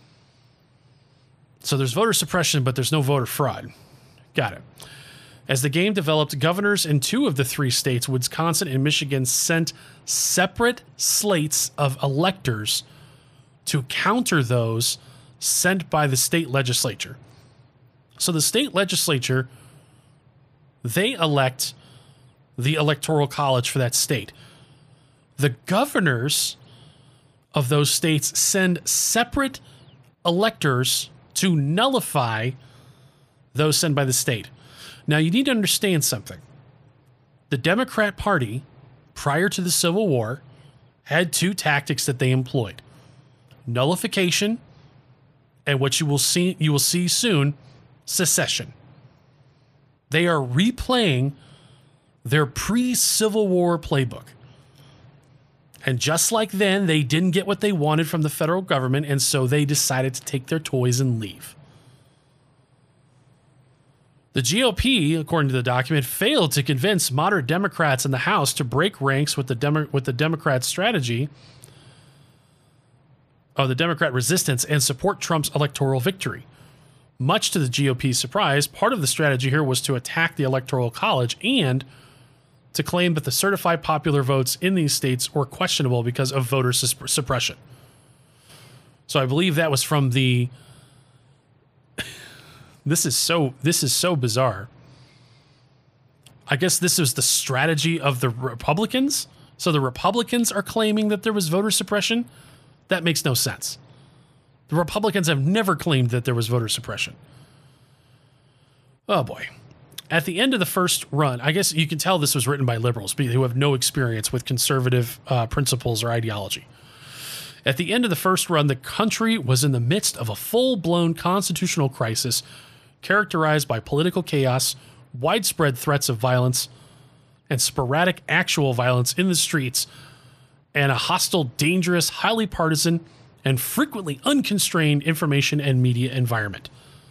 So there's voter suppression, but there's no voter fraud. Got it. As the game developed, governors in two of the three states, Wisconsin and Michigan, sent separate slates of electors to counter those sent by the state legislature. So the state legislature, they elect the Electoral College for that state. The governors of those states send separate electors to nullify those sent by the state. Now, you need to understand something. The Democrat Party, prior to the Civil War, had two tactics that they employed: nullification, and what you will see you will see soon, secession. They are replaying their pre-Civil War playbook. And just like then, they didn't get what they wanted from the federal government, and so they decided to take their toys and leave. The G O P, according to the document, failed to convince moderate Democrats in the House to break ranks with the Demo- with the Democrat strategy of the Democrat resistance and support Trump's electoral victory. Much to the G O P's surprise, part of the strategy here was to attack the Electoral College and to claim that the certified popular votes in these states were questionable because of voter sus- suppression. So I believe that was from the... This is so this is so bizarre. I guess this was the strategy of the Republicans. So the Republicans are claiming that there was voter suppression. That makes no sense. The Republicans have never claimed that there was voter suppression. Oh boy. At the end of the first run, I guess you can tell this was written by liberals who have no experience with conservative uh, principles or ideology. At the end of the first run, the country was in the midst of a full-blown constitutional crisis characterized by political chaos, widespread threats of violence, and sporadic actual violence in the streets, and a hostile, dangerous, highly partisan, and frequently unconstrained information and media environment.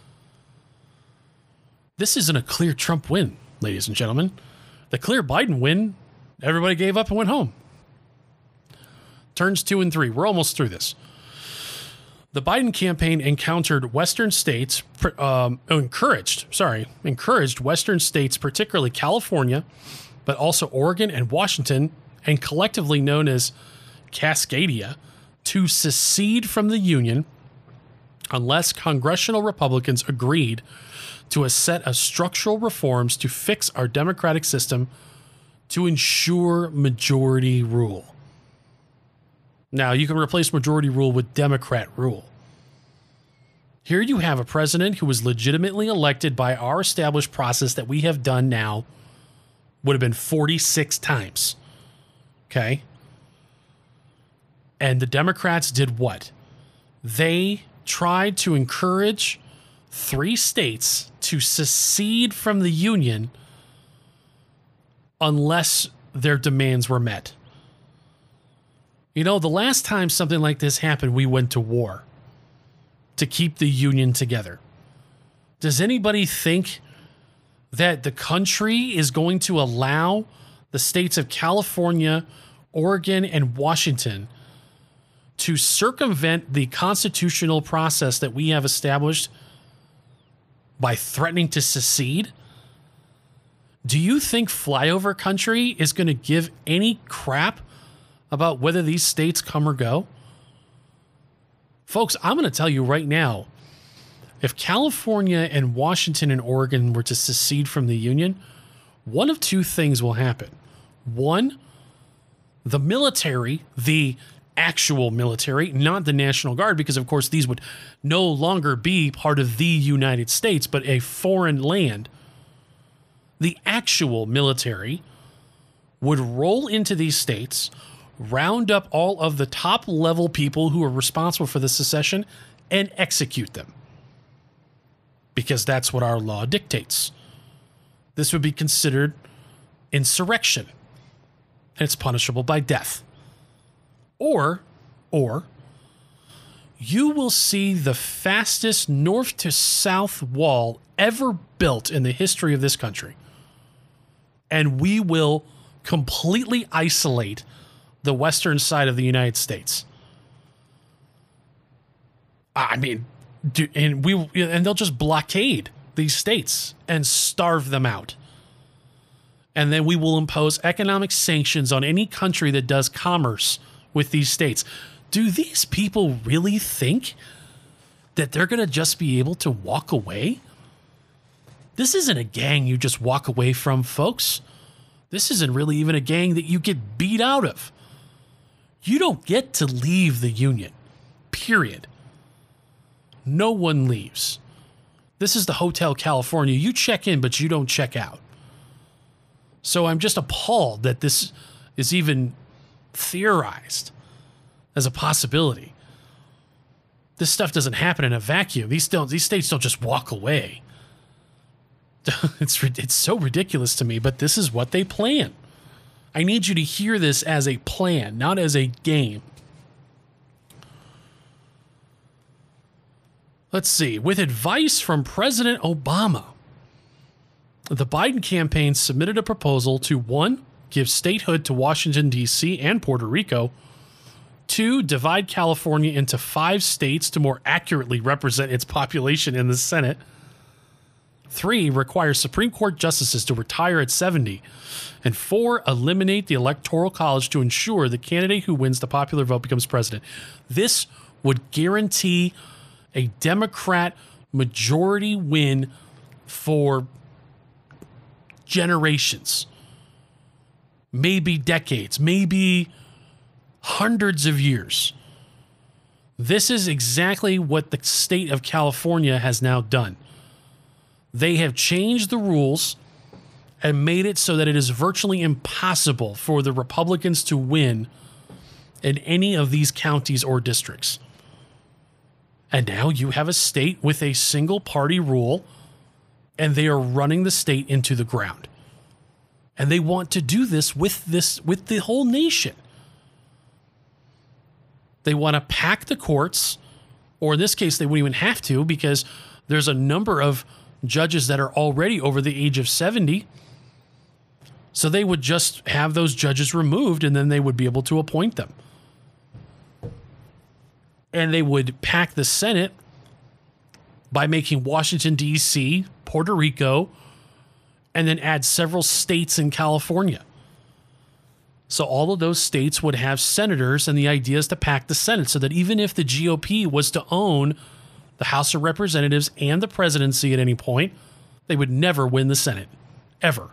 This isn't a clear Trump win, ladies and gentlemen. The clear Biden win, everybody gave up and went home. Turns two and three. We're almost through this. The Biden campaign encountered Western states, um, encouraged, sorry, encouraged Western states, particularly California, but also Oregon and Washington, and collectively known as Cascadia, to secede from the Union unless congressional Republicans agreed to a set of structural reforms to fix our democratic system to ensure majority rule. Now, you can replace majority rule with Democrat rule. Here you have a president who was legitimately elected by our established process that we have done now, would have been forty-six times. Okay? And the Democrats did what? They tried to encourage three states to secede from the Union unless their demands were met. You know, the last time something like this happened, we went to war to keep the Union together. Does anybody think that the country is going to allow the states of California, Oregon, and Washington to circumvent the constitutional process that we have established by threatening to secede? Do you think flyover country is going to give any crap about whether these states come or go? Folks, I'm going to tell you right now, if California and Washington and Oregon were to secede from the Union, one of two things will happen. One, the military, the actual military, not the National Guard, because of course these would no longer be part of the United States, but a foreign land. The actual military would roll into these states, round up all of the top level people who are responsible for the secession, and execute them. Because that's what our law dictates. This would be considered insurrection, and it's punishable by death. Or, or, you will see the fastest north to south wall ever built in the history of this country. And we will completely isolate the western side of the United States. I mean, do, and we and they'll just blockade these states and starve them out. And then we will impose economic sanctions on any country that does commerce with these states. Do these people really think that they're going to just be able to walk away? This isn't a gang you just walk away from, folks. This isn't really even a gang that you get beat out of. You don't get to leave the Union, period. No one leaves. This is the Hotel California. You check in, but you don't check out. So I'm just appalled that this is even theorized as a possibility. This stuff doesn't happen in a vacuum. These don't, these states don't just walk away. It's it's so ridiculous to me, but this is what they plan. I need you to hear this as a plan, not as a game. Let's see. With advice from President Obama, the Biden campaign submitted a proposal to, one, give statehood to Washington, D C and Puerto Rico, two, divide California into five states to more accurately represent its population in the Senate, three, require Supreme Court justices to retire at seventy, and four, eliminate the Electoral College to ensure the candidate who wins the popular vote becomes president. This would guarantee a Democrat majority win for generations, maybe decades, maybe hundreds of years. This is exactly what the state of California has now done. They have changed the rules and made it so that it is virtually impossible for the Republicans to win in any of these counties or districts. And now you have a state with a single party rule, and they are running the state into the ground. And they want to do this with this with the whole nation. They want to pack the courts, or in this case, they wouldn't even have to, because there's a number of judges that are already over the age of seventy. So they would just have those judges removed, and then they would be able to appoint them. And they would pack the Senate by making Washington, D C, Puerto Rico, and then add several states in California. So all of those states would have senators, and the idea is to pack the Senate so that even if the G O P was to own the House of Representatives and the presidency at any point, they would never win the Senate, ever.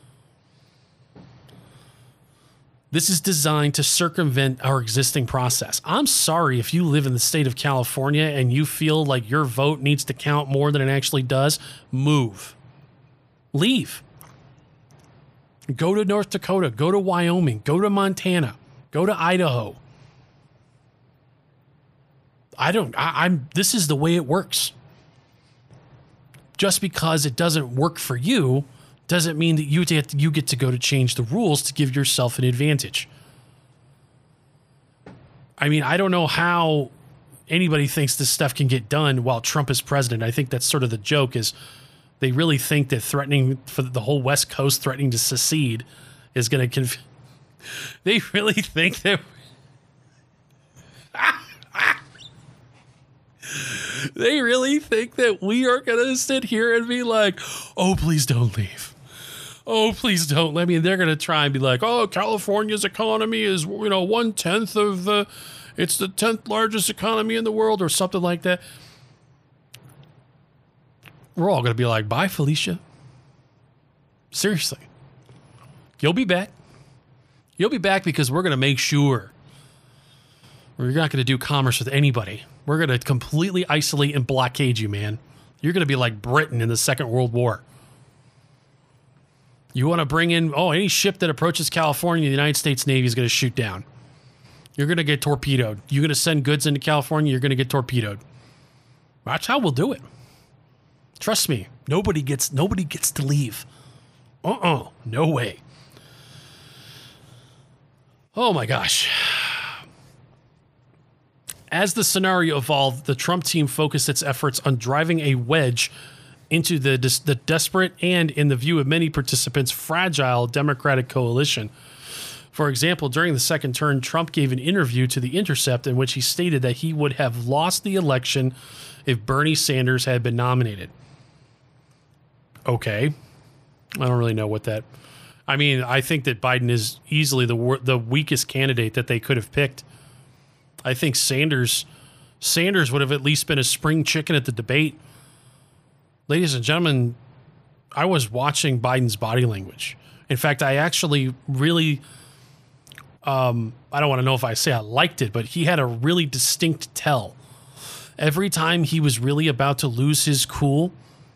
This is designed to circumvent our existing process. I'm sorry if you live in the state of California and you feel like your vote needs to count more than it actually does. Move. Leave. Go to North Dakota. Go to Wyoming. Go to Montana. Go to Idaho. I don't, I, I'm, this is the way it works. Just because it doesn't work for you doesn't mean that you get, you get to go to change the rules to give yourself an advantage. I mean, I don't know how anybody thinks this stuff can get done while Trump is president. I think that's sort of the joke, is they really think that threatening for the whole West Coast, threatening to secede is going to conf- they really think that they really think that we are going to sit here and be like, oh, please don't leave. Oh, please don't. I mean, they're going to try and be like, oh, California's economy is, you know, one tenth of the, it's the tenth largest economy in the world or something like that. We're all going to be like, bye, Felicia. Seriously. You'll be back. You'll be back because we're going to make sure we're not going to do commerce with anybody. We're going to completely isolate and blockade you, man. You're going to be like Britain in the Second World War. You want to bring in, oh, any ship that approaches California, the United States Navy is going to shoot down. You're going to get torpedoed. You're going to send goods into California, you're going to get torpedoed. That's how we'll do it. Trust me, nobody gets nobody gets to leave. Uh-uh, no way. Oh my gosh. As the scenario evolved, the Trump team focused its efforts on driving a wedge into the, the desperate and, in the view of many participants, fragile Democratic coalition. For example, during the second term, Trump gave an interview to The Intercept in which he stated that he would have lost the election if Bernie Sanders had been nominated. Okay. I don't really know what that... I mean, I think that Biden is easily the wor- the weakest candidate that they could have picked. I think Sanders Sanders would have at least been a spring chicken at the debate. Ladies and gentlemen, I was watching Biden's body language. In fact, I actually really, um, I don't want to know if I say I liked it, but he had a really distinct tell. Every time he was really about to lose his cool,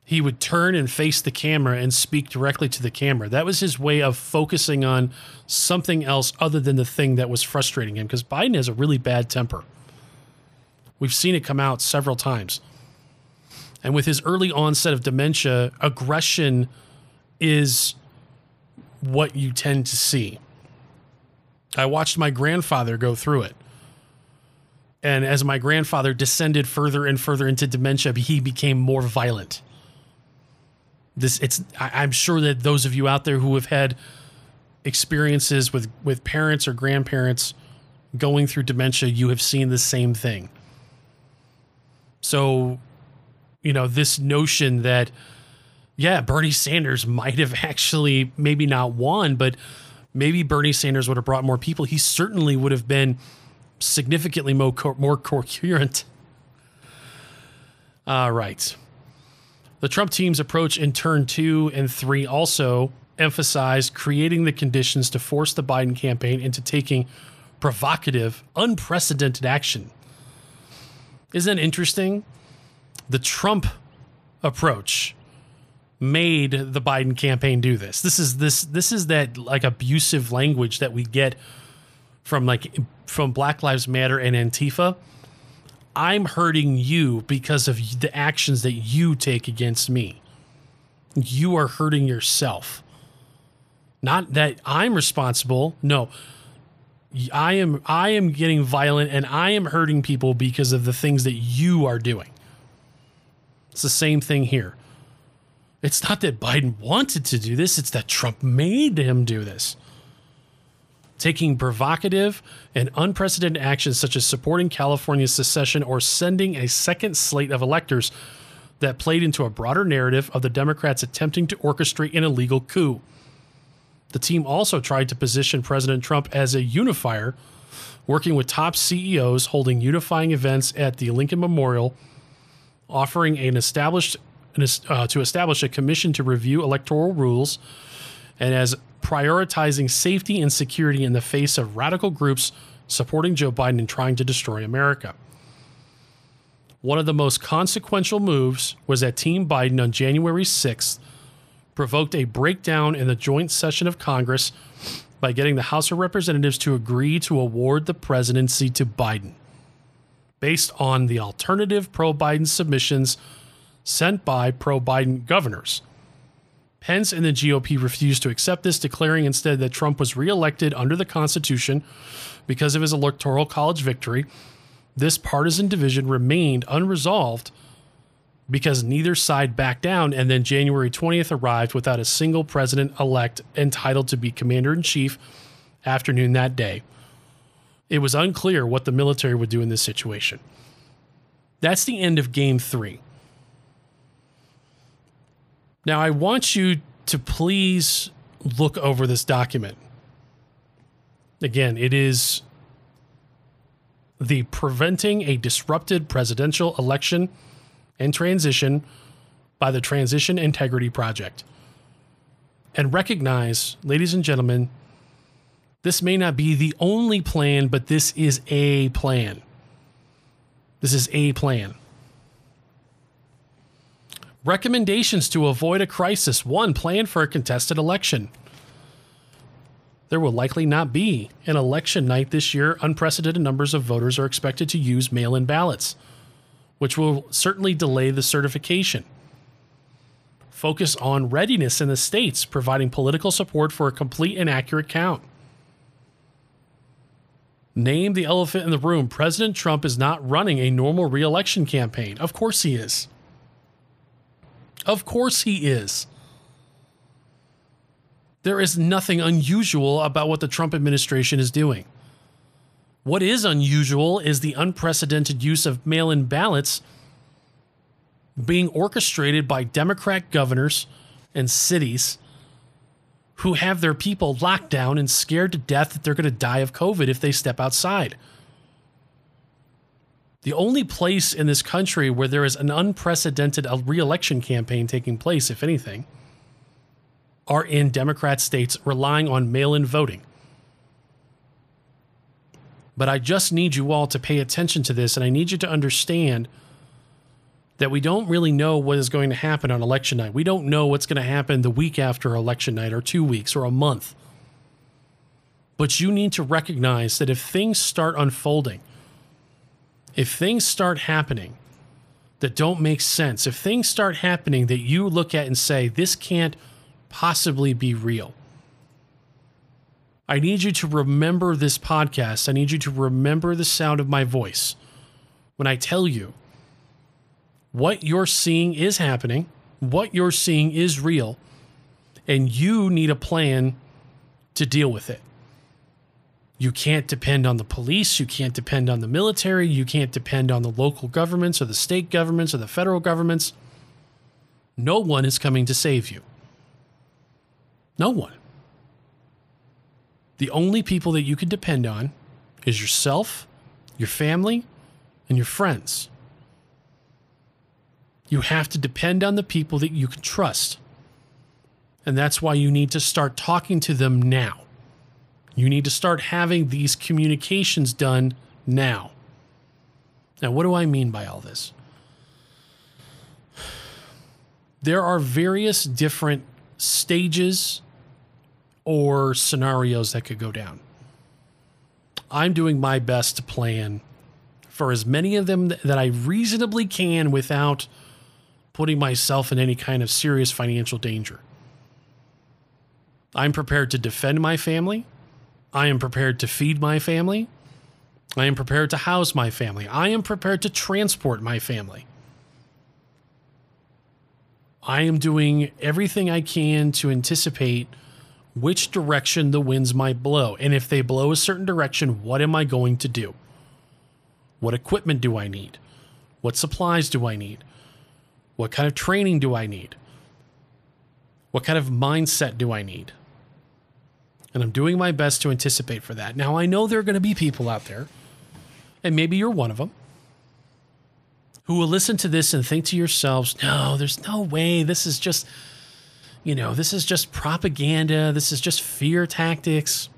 he would turn and face the camera and speak directly to the camera. That was his way of focusing on something else other than the thing that was frustrating him, because Biden has a really bad temper. We've seen it come out several times. And with his early onset of dementia, aggression is what you tend to see. I watched my grandfather go through it. And as my grandfather descended further and further into dementia, he became more violent. This, it's, I, I'm sure that those of you out there who have had experiences with, with parents or grandparents going through dementia, you have seen the same thing. So, you know, this notion that, yeah, Bernie Sanders might have actually maybe not won, but maybe Bernie Sanders would have brought more people. He certainly would have been significantly more, co- more coherent. All right. The Trump team's approach in turn two and three also emphasized creating the conditions to force the Biden campaign into taking provocative, unprecedented action. Isn't that interesting? The Trump approach made the Biden campaign do this. This is this this is that like abusive language that we get from like from Black Lives Matter and Antifa. I'm hurting you because of the actions that you take against me. You are hurting yourself. Not that I'm responsible. No. I am I am getting violent and I am hurting people because of the things that you are doing. It's the same thing here. It's not that Biden wanted to do this, it's that Trump made him do this. Taking provocative and unprecedented actions such as supporting California's secession or sending a second slate of electors that played into a broader narrative of the Democrats attempting to orchestrate an illegal coup. The team also tried to position President Trump as a unifier, working with top C E Os, holding unifying events at the Lincoln Memorial, offering an established uh, to establish a commission to review electoral rules, and as prioritizing safety and security in the face of radical groups supporting Joe Biden and trying to destroy America. One of the most consequential moves was that Team Biden on January sixth provoked a breakdown in the joint session of Congress by getting the House of Representatives to agree to award the presidency to Biden, based on the alternative pro-Biden submissions sent by pro-Biden governors. Pence and the G O P refused to accept this, declaring instead that Trump was reelected under the Constitution because of his Electoral College victory. This partisan division remained unresolved because neither side backed down, and then January twentieth arrived without a single president-elect entitled to be commander-in-chief afternoon that day. It was unclear what the military would do in this situation. That's the end of game three. Now, I want you to please look over this document. Again, it is the Preventing a Disrupted Presidential Election and Transition by the Transition Integrity Project. And recognize, ladies and gentlemen, this may not be the only plan, but this is a plan. This is a plan. Recommendations to avoid a crisis. One, plan for a contested election. There will likely not be an election night this year. Unprecedented numbers of voters are expected to use mail-in ballots, which will certainly delay the certification. Focus on readiness in the states, providing political support for a complete and accurate count. Name the elephant in the room. President Trump is not running a normal re-election campaign. Of course he is. Of course he is. There is nothing unusual about what the Trump administration is doing. What is unusual is the unprecedented use of mail-in ballots being orchestrated by Democrat governors and cities who have their people locked down and scared to death that they're going to die of COVID if they step outside. The only place in this country where there is an unprecedented re-election campaign taking place, if anything, are in Democrat states relying on mail-in voting. But I just need you all to pay attention to this, and I need you to understand that we don't really know what is going to happen on election night. We don't know what's going to happen the week after election night, or two weeks, or a month. But you need to recognize that if things start unfolding, if things start happening that don't make sense, if things start happening that you look at and say, this can't possibly be real, I need you to remember this podcast. I need you to remember the sound of my voice when I tell you what you're seeing is happening, what you're seeing is real, and you need a plan to deal with it. You can't depend on the police. You can't depend on the military. You can't depend on the local governments or the state governments or the federal governments. No one is coming to save you. No one. The only people that you can depend on is yourself, your family, and your friends. You have to depend on the people that you can trust. And that's why you need to start talking to them now. You need to start having these communications done now. Now, what do I mean by all this? There are various different stages or scenarios that could go down. I'm doing my best to plan for as many of them that I reasonably can without putting myself in any kind of serious financial danger. I'm prepared to defend my family. I am prepared to feed my family. I am prepared to house my family. I am prepared to transport my family. I am doing everything I can to anticipate which direction the winds might blow. And if they blow a certain direction, what am I going to do? What equipment do I need? What supplies do I need? What kind of training do I need? What kind of mindset do I need? And I'm doing my best to anticipate for that. Now, I know there are going to be people out there, and maybe you're one of them, who will listen to this and think to yourselves, no, there's no way. This is just, you know, this is just propaganda. This is just fear tactics.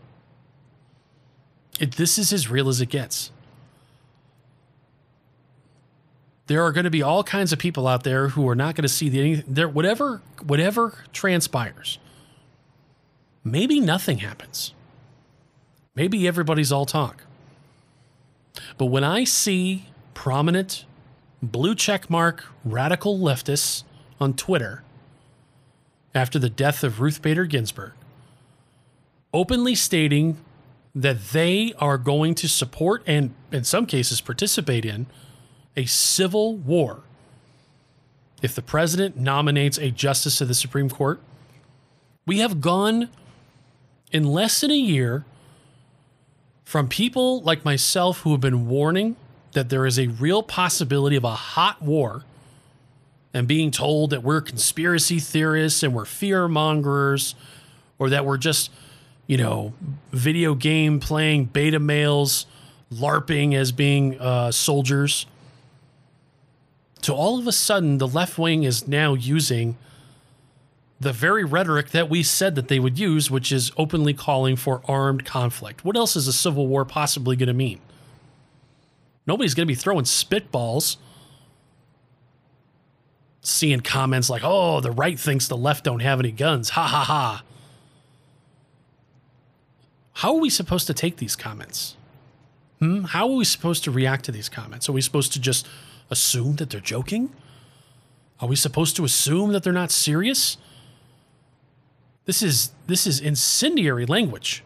It, this is as real as it gets. There are going to be all kinds of people out there who are not going to see the there whatever whatever transpires. Maybe nothing happens. Maybe everybody's all talk. But when I see prominent blue check mark radical leftists on Twitter after the death of Ruth Bader Ginsburg openly stating that they are going to support and in some cases participate in a civil war if the president nominates a justice to the Supreme Court, we have gone in less than a year from people like myself who have been warning that there is a real possibility of a hot war and being told that we're conspiracy theorists and we're fear mongers or that we're just, you know, video game playing beta males LARPing as being uh, soldiers. To all of a sudden, the left wing is now using the very rhetoric that we said that they would use, which is openly calling for armed conflict. What else is a civil war possibly going to mean? Nobody's going to be throwing spitballs, seeing comments like, oh, the right thinks the left don't have any guns. Ha, ha, ha. How are we supposed to take these comments? Hmm? How are we supposed to react to these comments? Are we supposed to just assume that they're joking? Are we supposed to assume that they're not serious? This is this is incendiary language.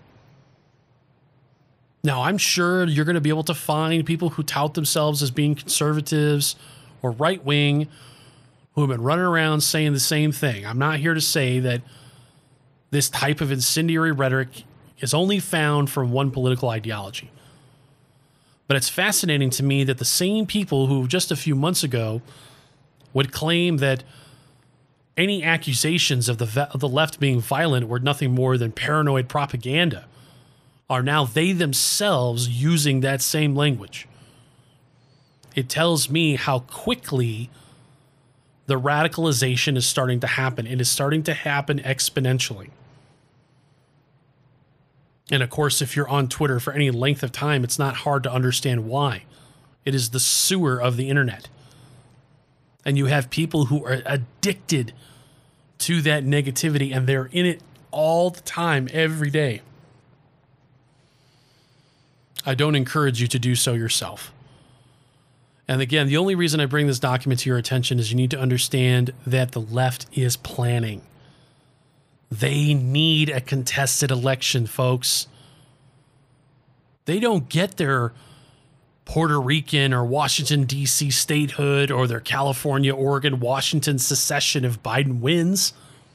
Now, I'm sure you're going to be able to find people who tout themselves as being conservatives or right-wing who have been running around saying the same thing. I'm not here to say that this type of incendiary rhetoric is only found from one political ideology. But it's fascinating to me that the same people who just a few months ago would claim that any accusations of the of the left being violent were nothing more than paranoid propaganda are now they themselves using that same language. It tells me how quickly the radicalization is starting to happen. It is starting to happen exponentially. And of course, if you're on Twitter for any length of time, it's not hard to understand why. It is the sewer of the internet. And you have people who are addicted to that negativity, and they're in it all the time, every day. I don't encourage you to do so yourself. And again, the only reason I bring this document to your attention is you need to understand that the left is planning. They need a contested election, folks. They don't get their Puerto Rican or Washington, D C statehood or their California, Oregon, Washington secession if Biden wins.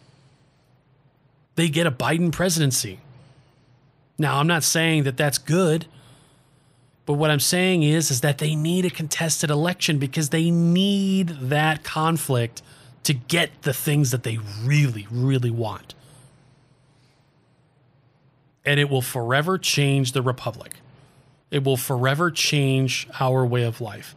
They get a Biden presidency. Now, I'm not saying that that's good, but what I'm saying is, is that they need a contested election because they need that conflict to get the things that they really, really want. And it will forever change the republic. It will forever change our way of life.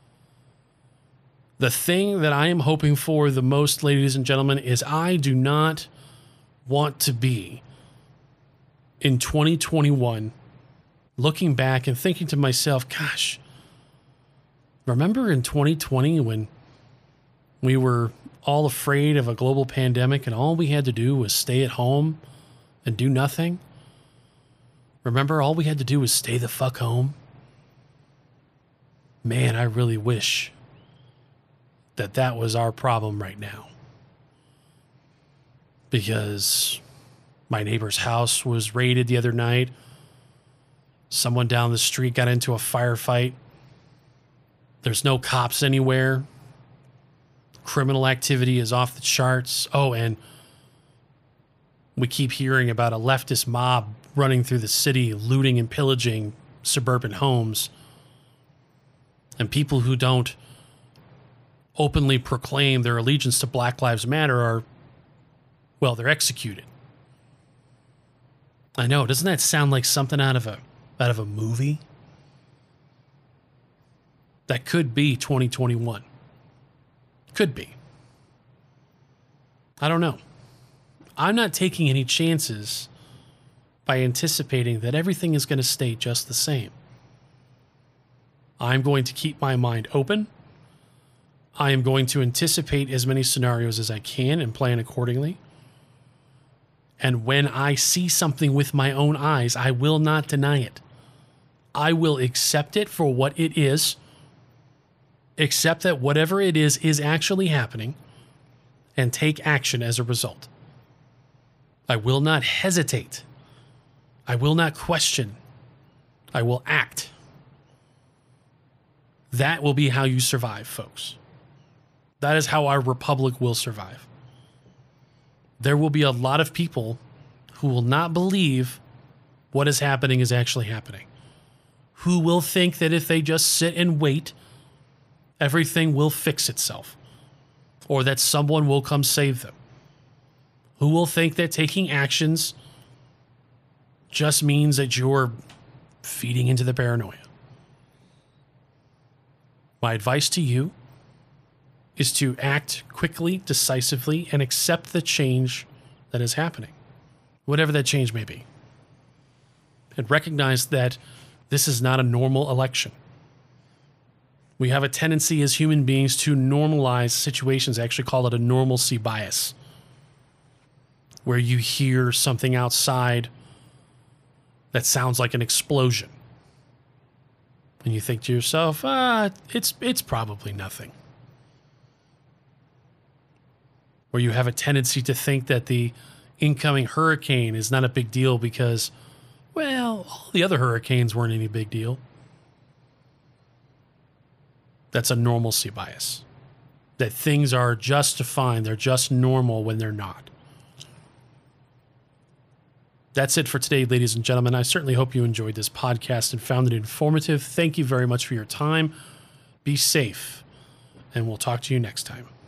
The thing that I am hoping for the most, ladies and gentlemen, is I do not want to be in twenty twenty-one looking back and thinking to myself, gosh, remember in twenty twenty when we were all afraid of a global pandemic and all we had to do was stay at home and do nothing? Remember, all we had to do was stay the fuck home? Man, I really wish that that was our problem right now. Because my neighbor's house was raided the other night. Someone down the street got into a firefight. There's no cops anywhere. Criminal activity is off the charts. Oh, and we keep hearing about a leftist mob running through the city, looting and pillaging suburban homes. And people who don't openly proclaim their allegiance to Black Lives Matter are, well, they're executed. I know, doesn't that sound like something out of a out of a movie? That could be twenty twenty-one. Could be. I don't know. I'm not taking any chances by anticipating that everything is going to stay just the same. I'm going to keep my mind open. I am going to anticipate as many scenarios as I can and plan accordingly. And when I see something with my own eyes, I will not deny it. I will accept it for what it is, accept that whatever it is is actually happening, and take action as a result. I will not hesitate. I will not question. I will act. That will be how you survive, folks. That is how our republic will survive. There will be a lot of people who will not believe what is happening is actually happening, who will think that if they just sit and wait, everything will fix itself, or that someone will come save them, who will think that taking actions just means that you're feeding into the paranoia. My advice to you is to act quickly, decisively, and accept the change that is happening, whatever that change may be. And recognize that this is not a normal election. We have a tendency as human beings to normalize situations. I actually call it a normalcy bias, where you hear something outside that sounds like an explosion, and you think to yourself, ah, it's it's probably nothing. Or you have a tendency to think that the incoming hurricane is not a big deal because, well, all the other hurricanes weren't any big deal. That's a normalcy bias. That things are just fine, they're just normal when they're not. That's it for today, ladies and gentlemen. I certainly hope you enjoyed this podcast and found it informative. Thank you very much for your time. Be safe, and we'll talk to you next time.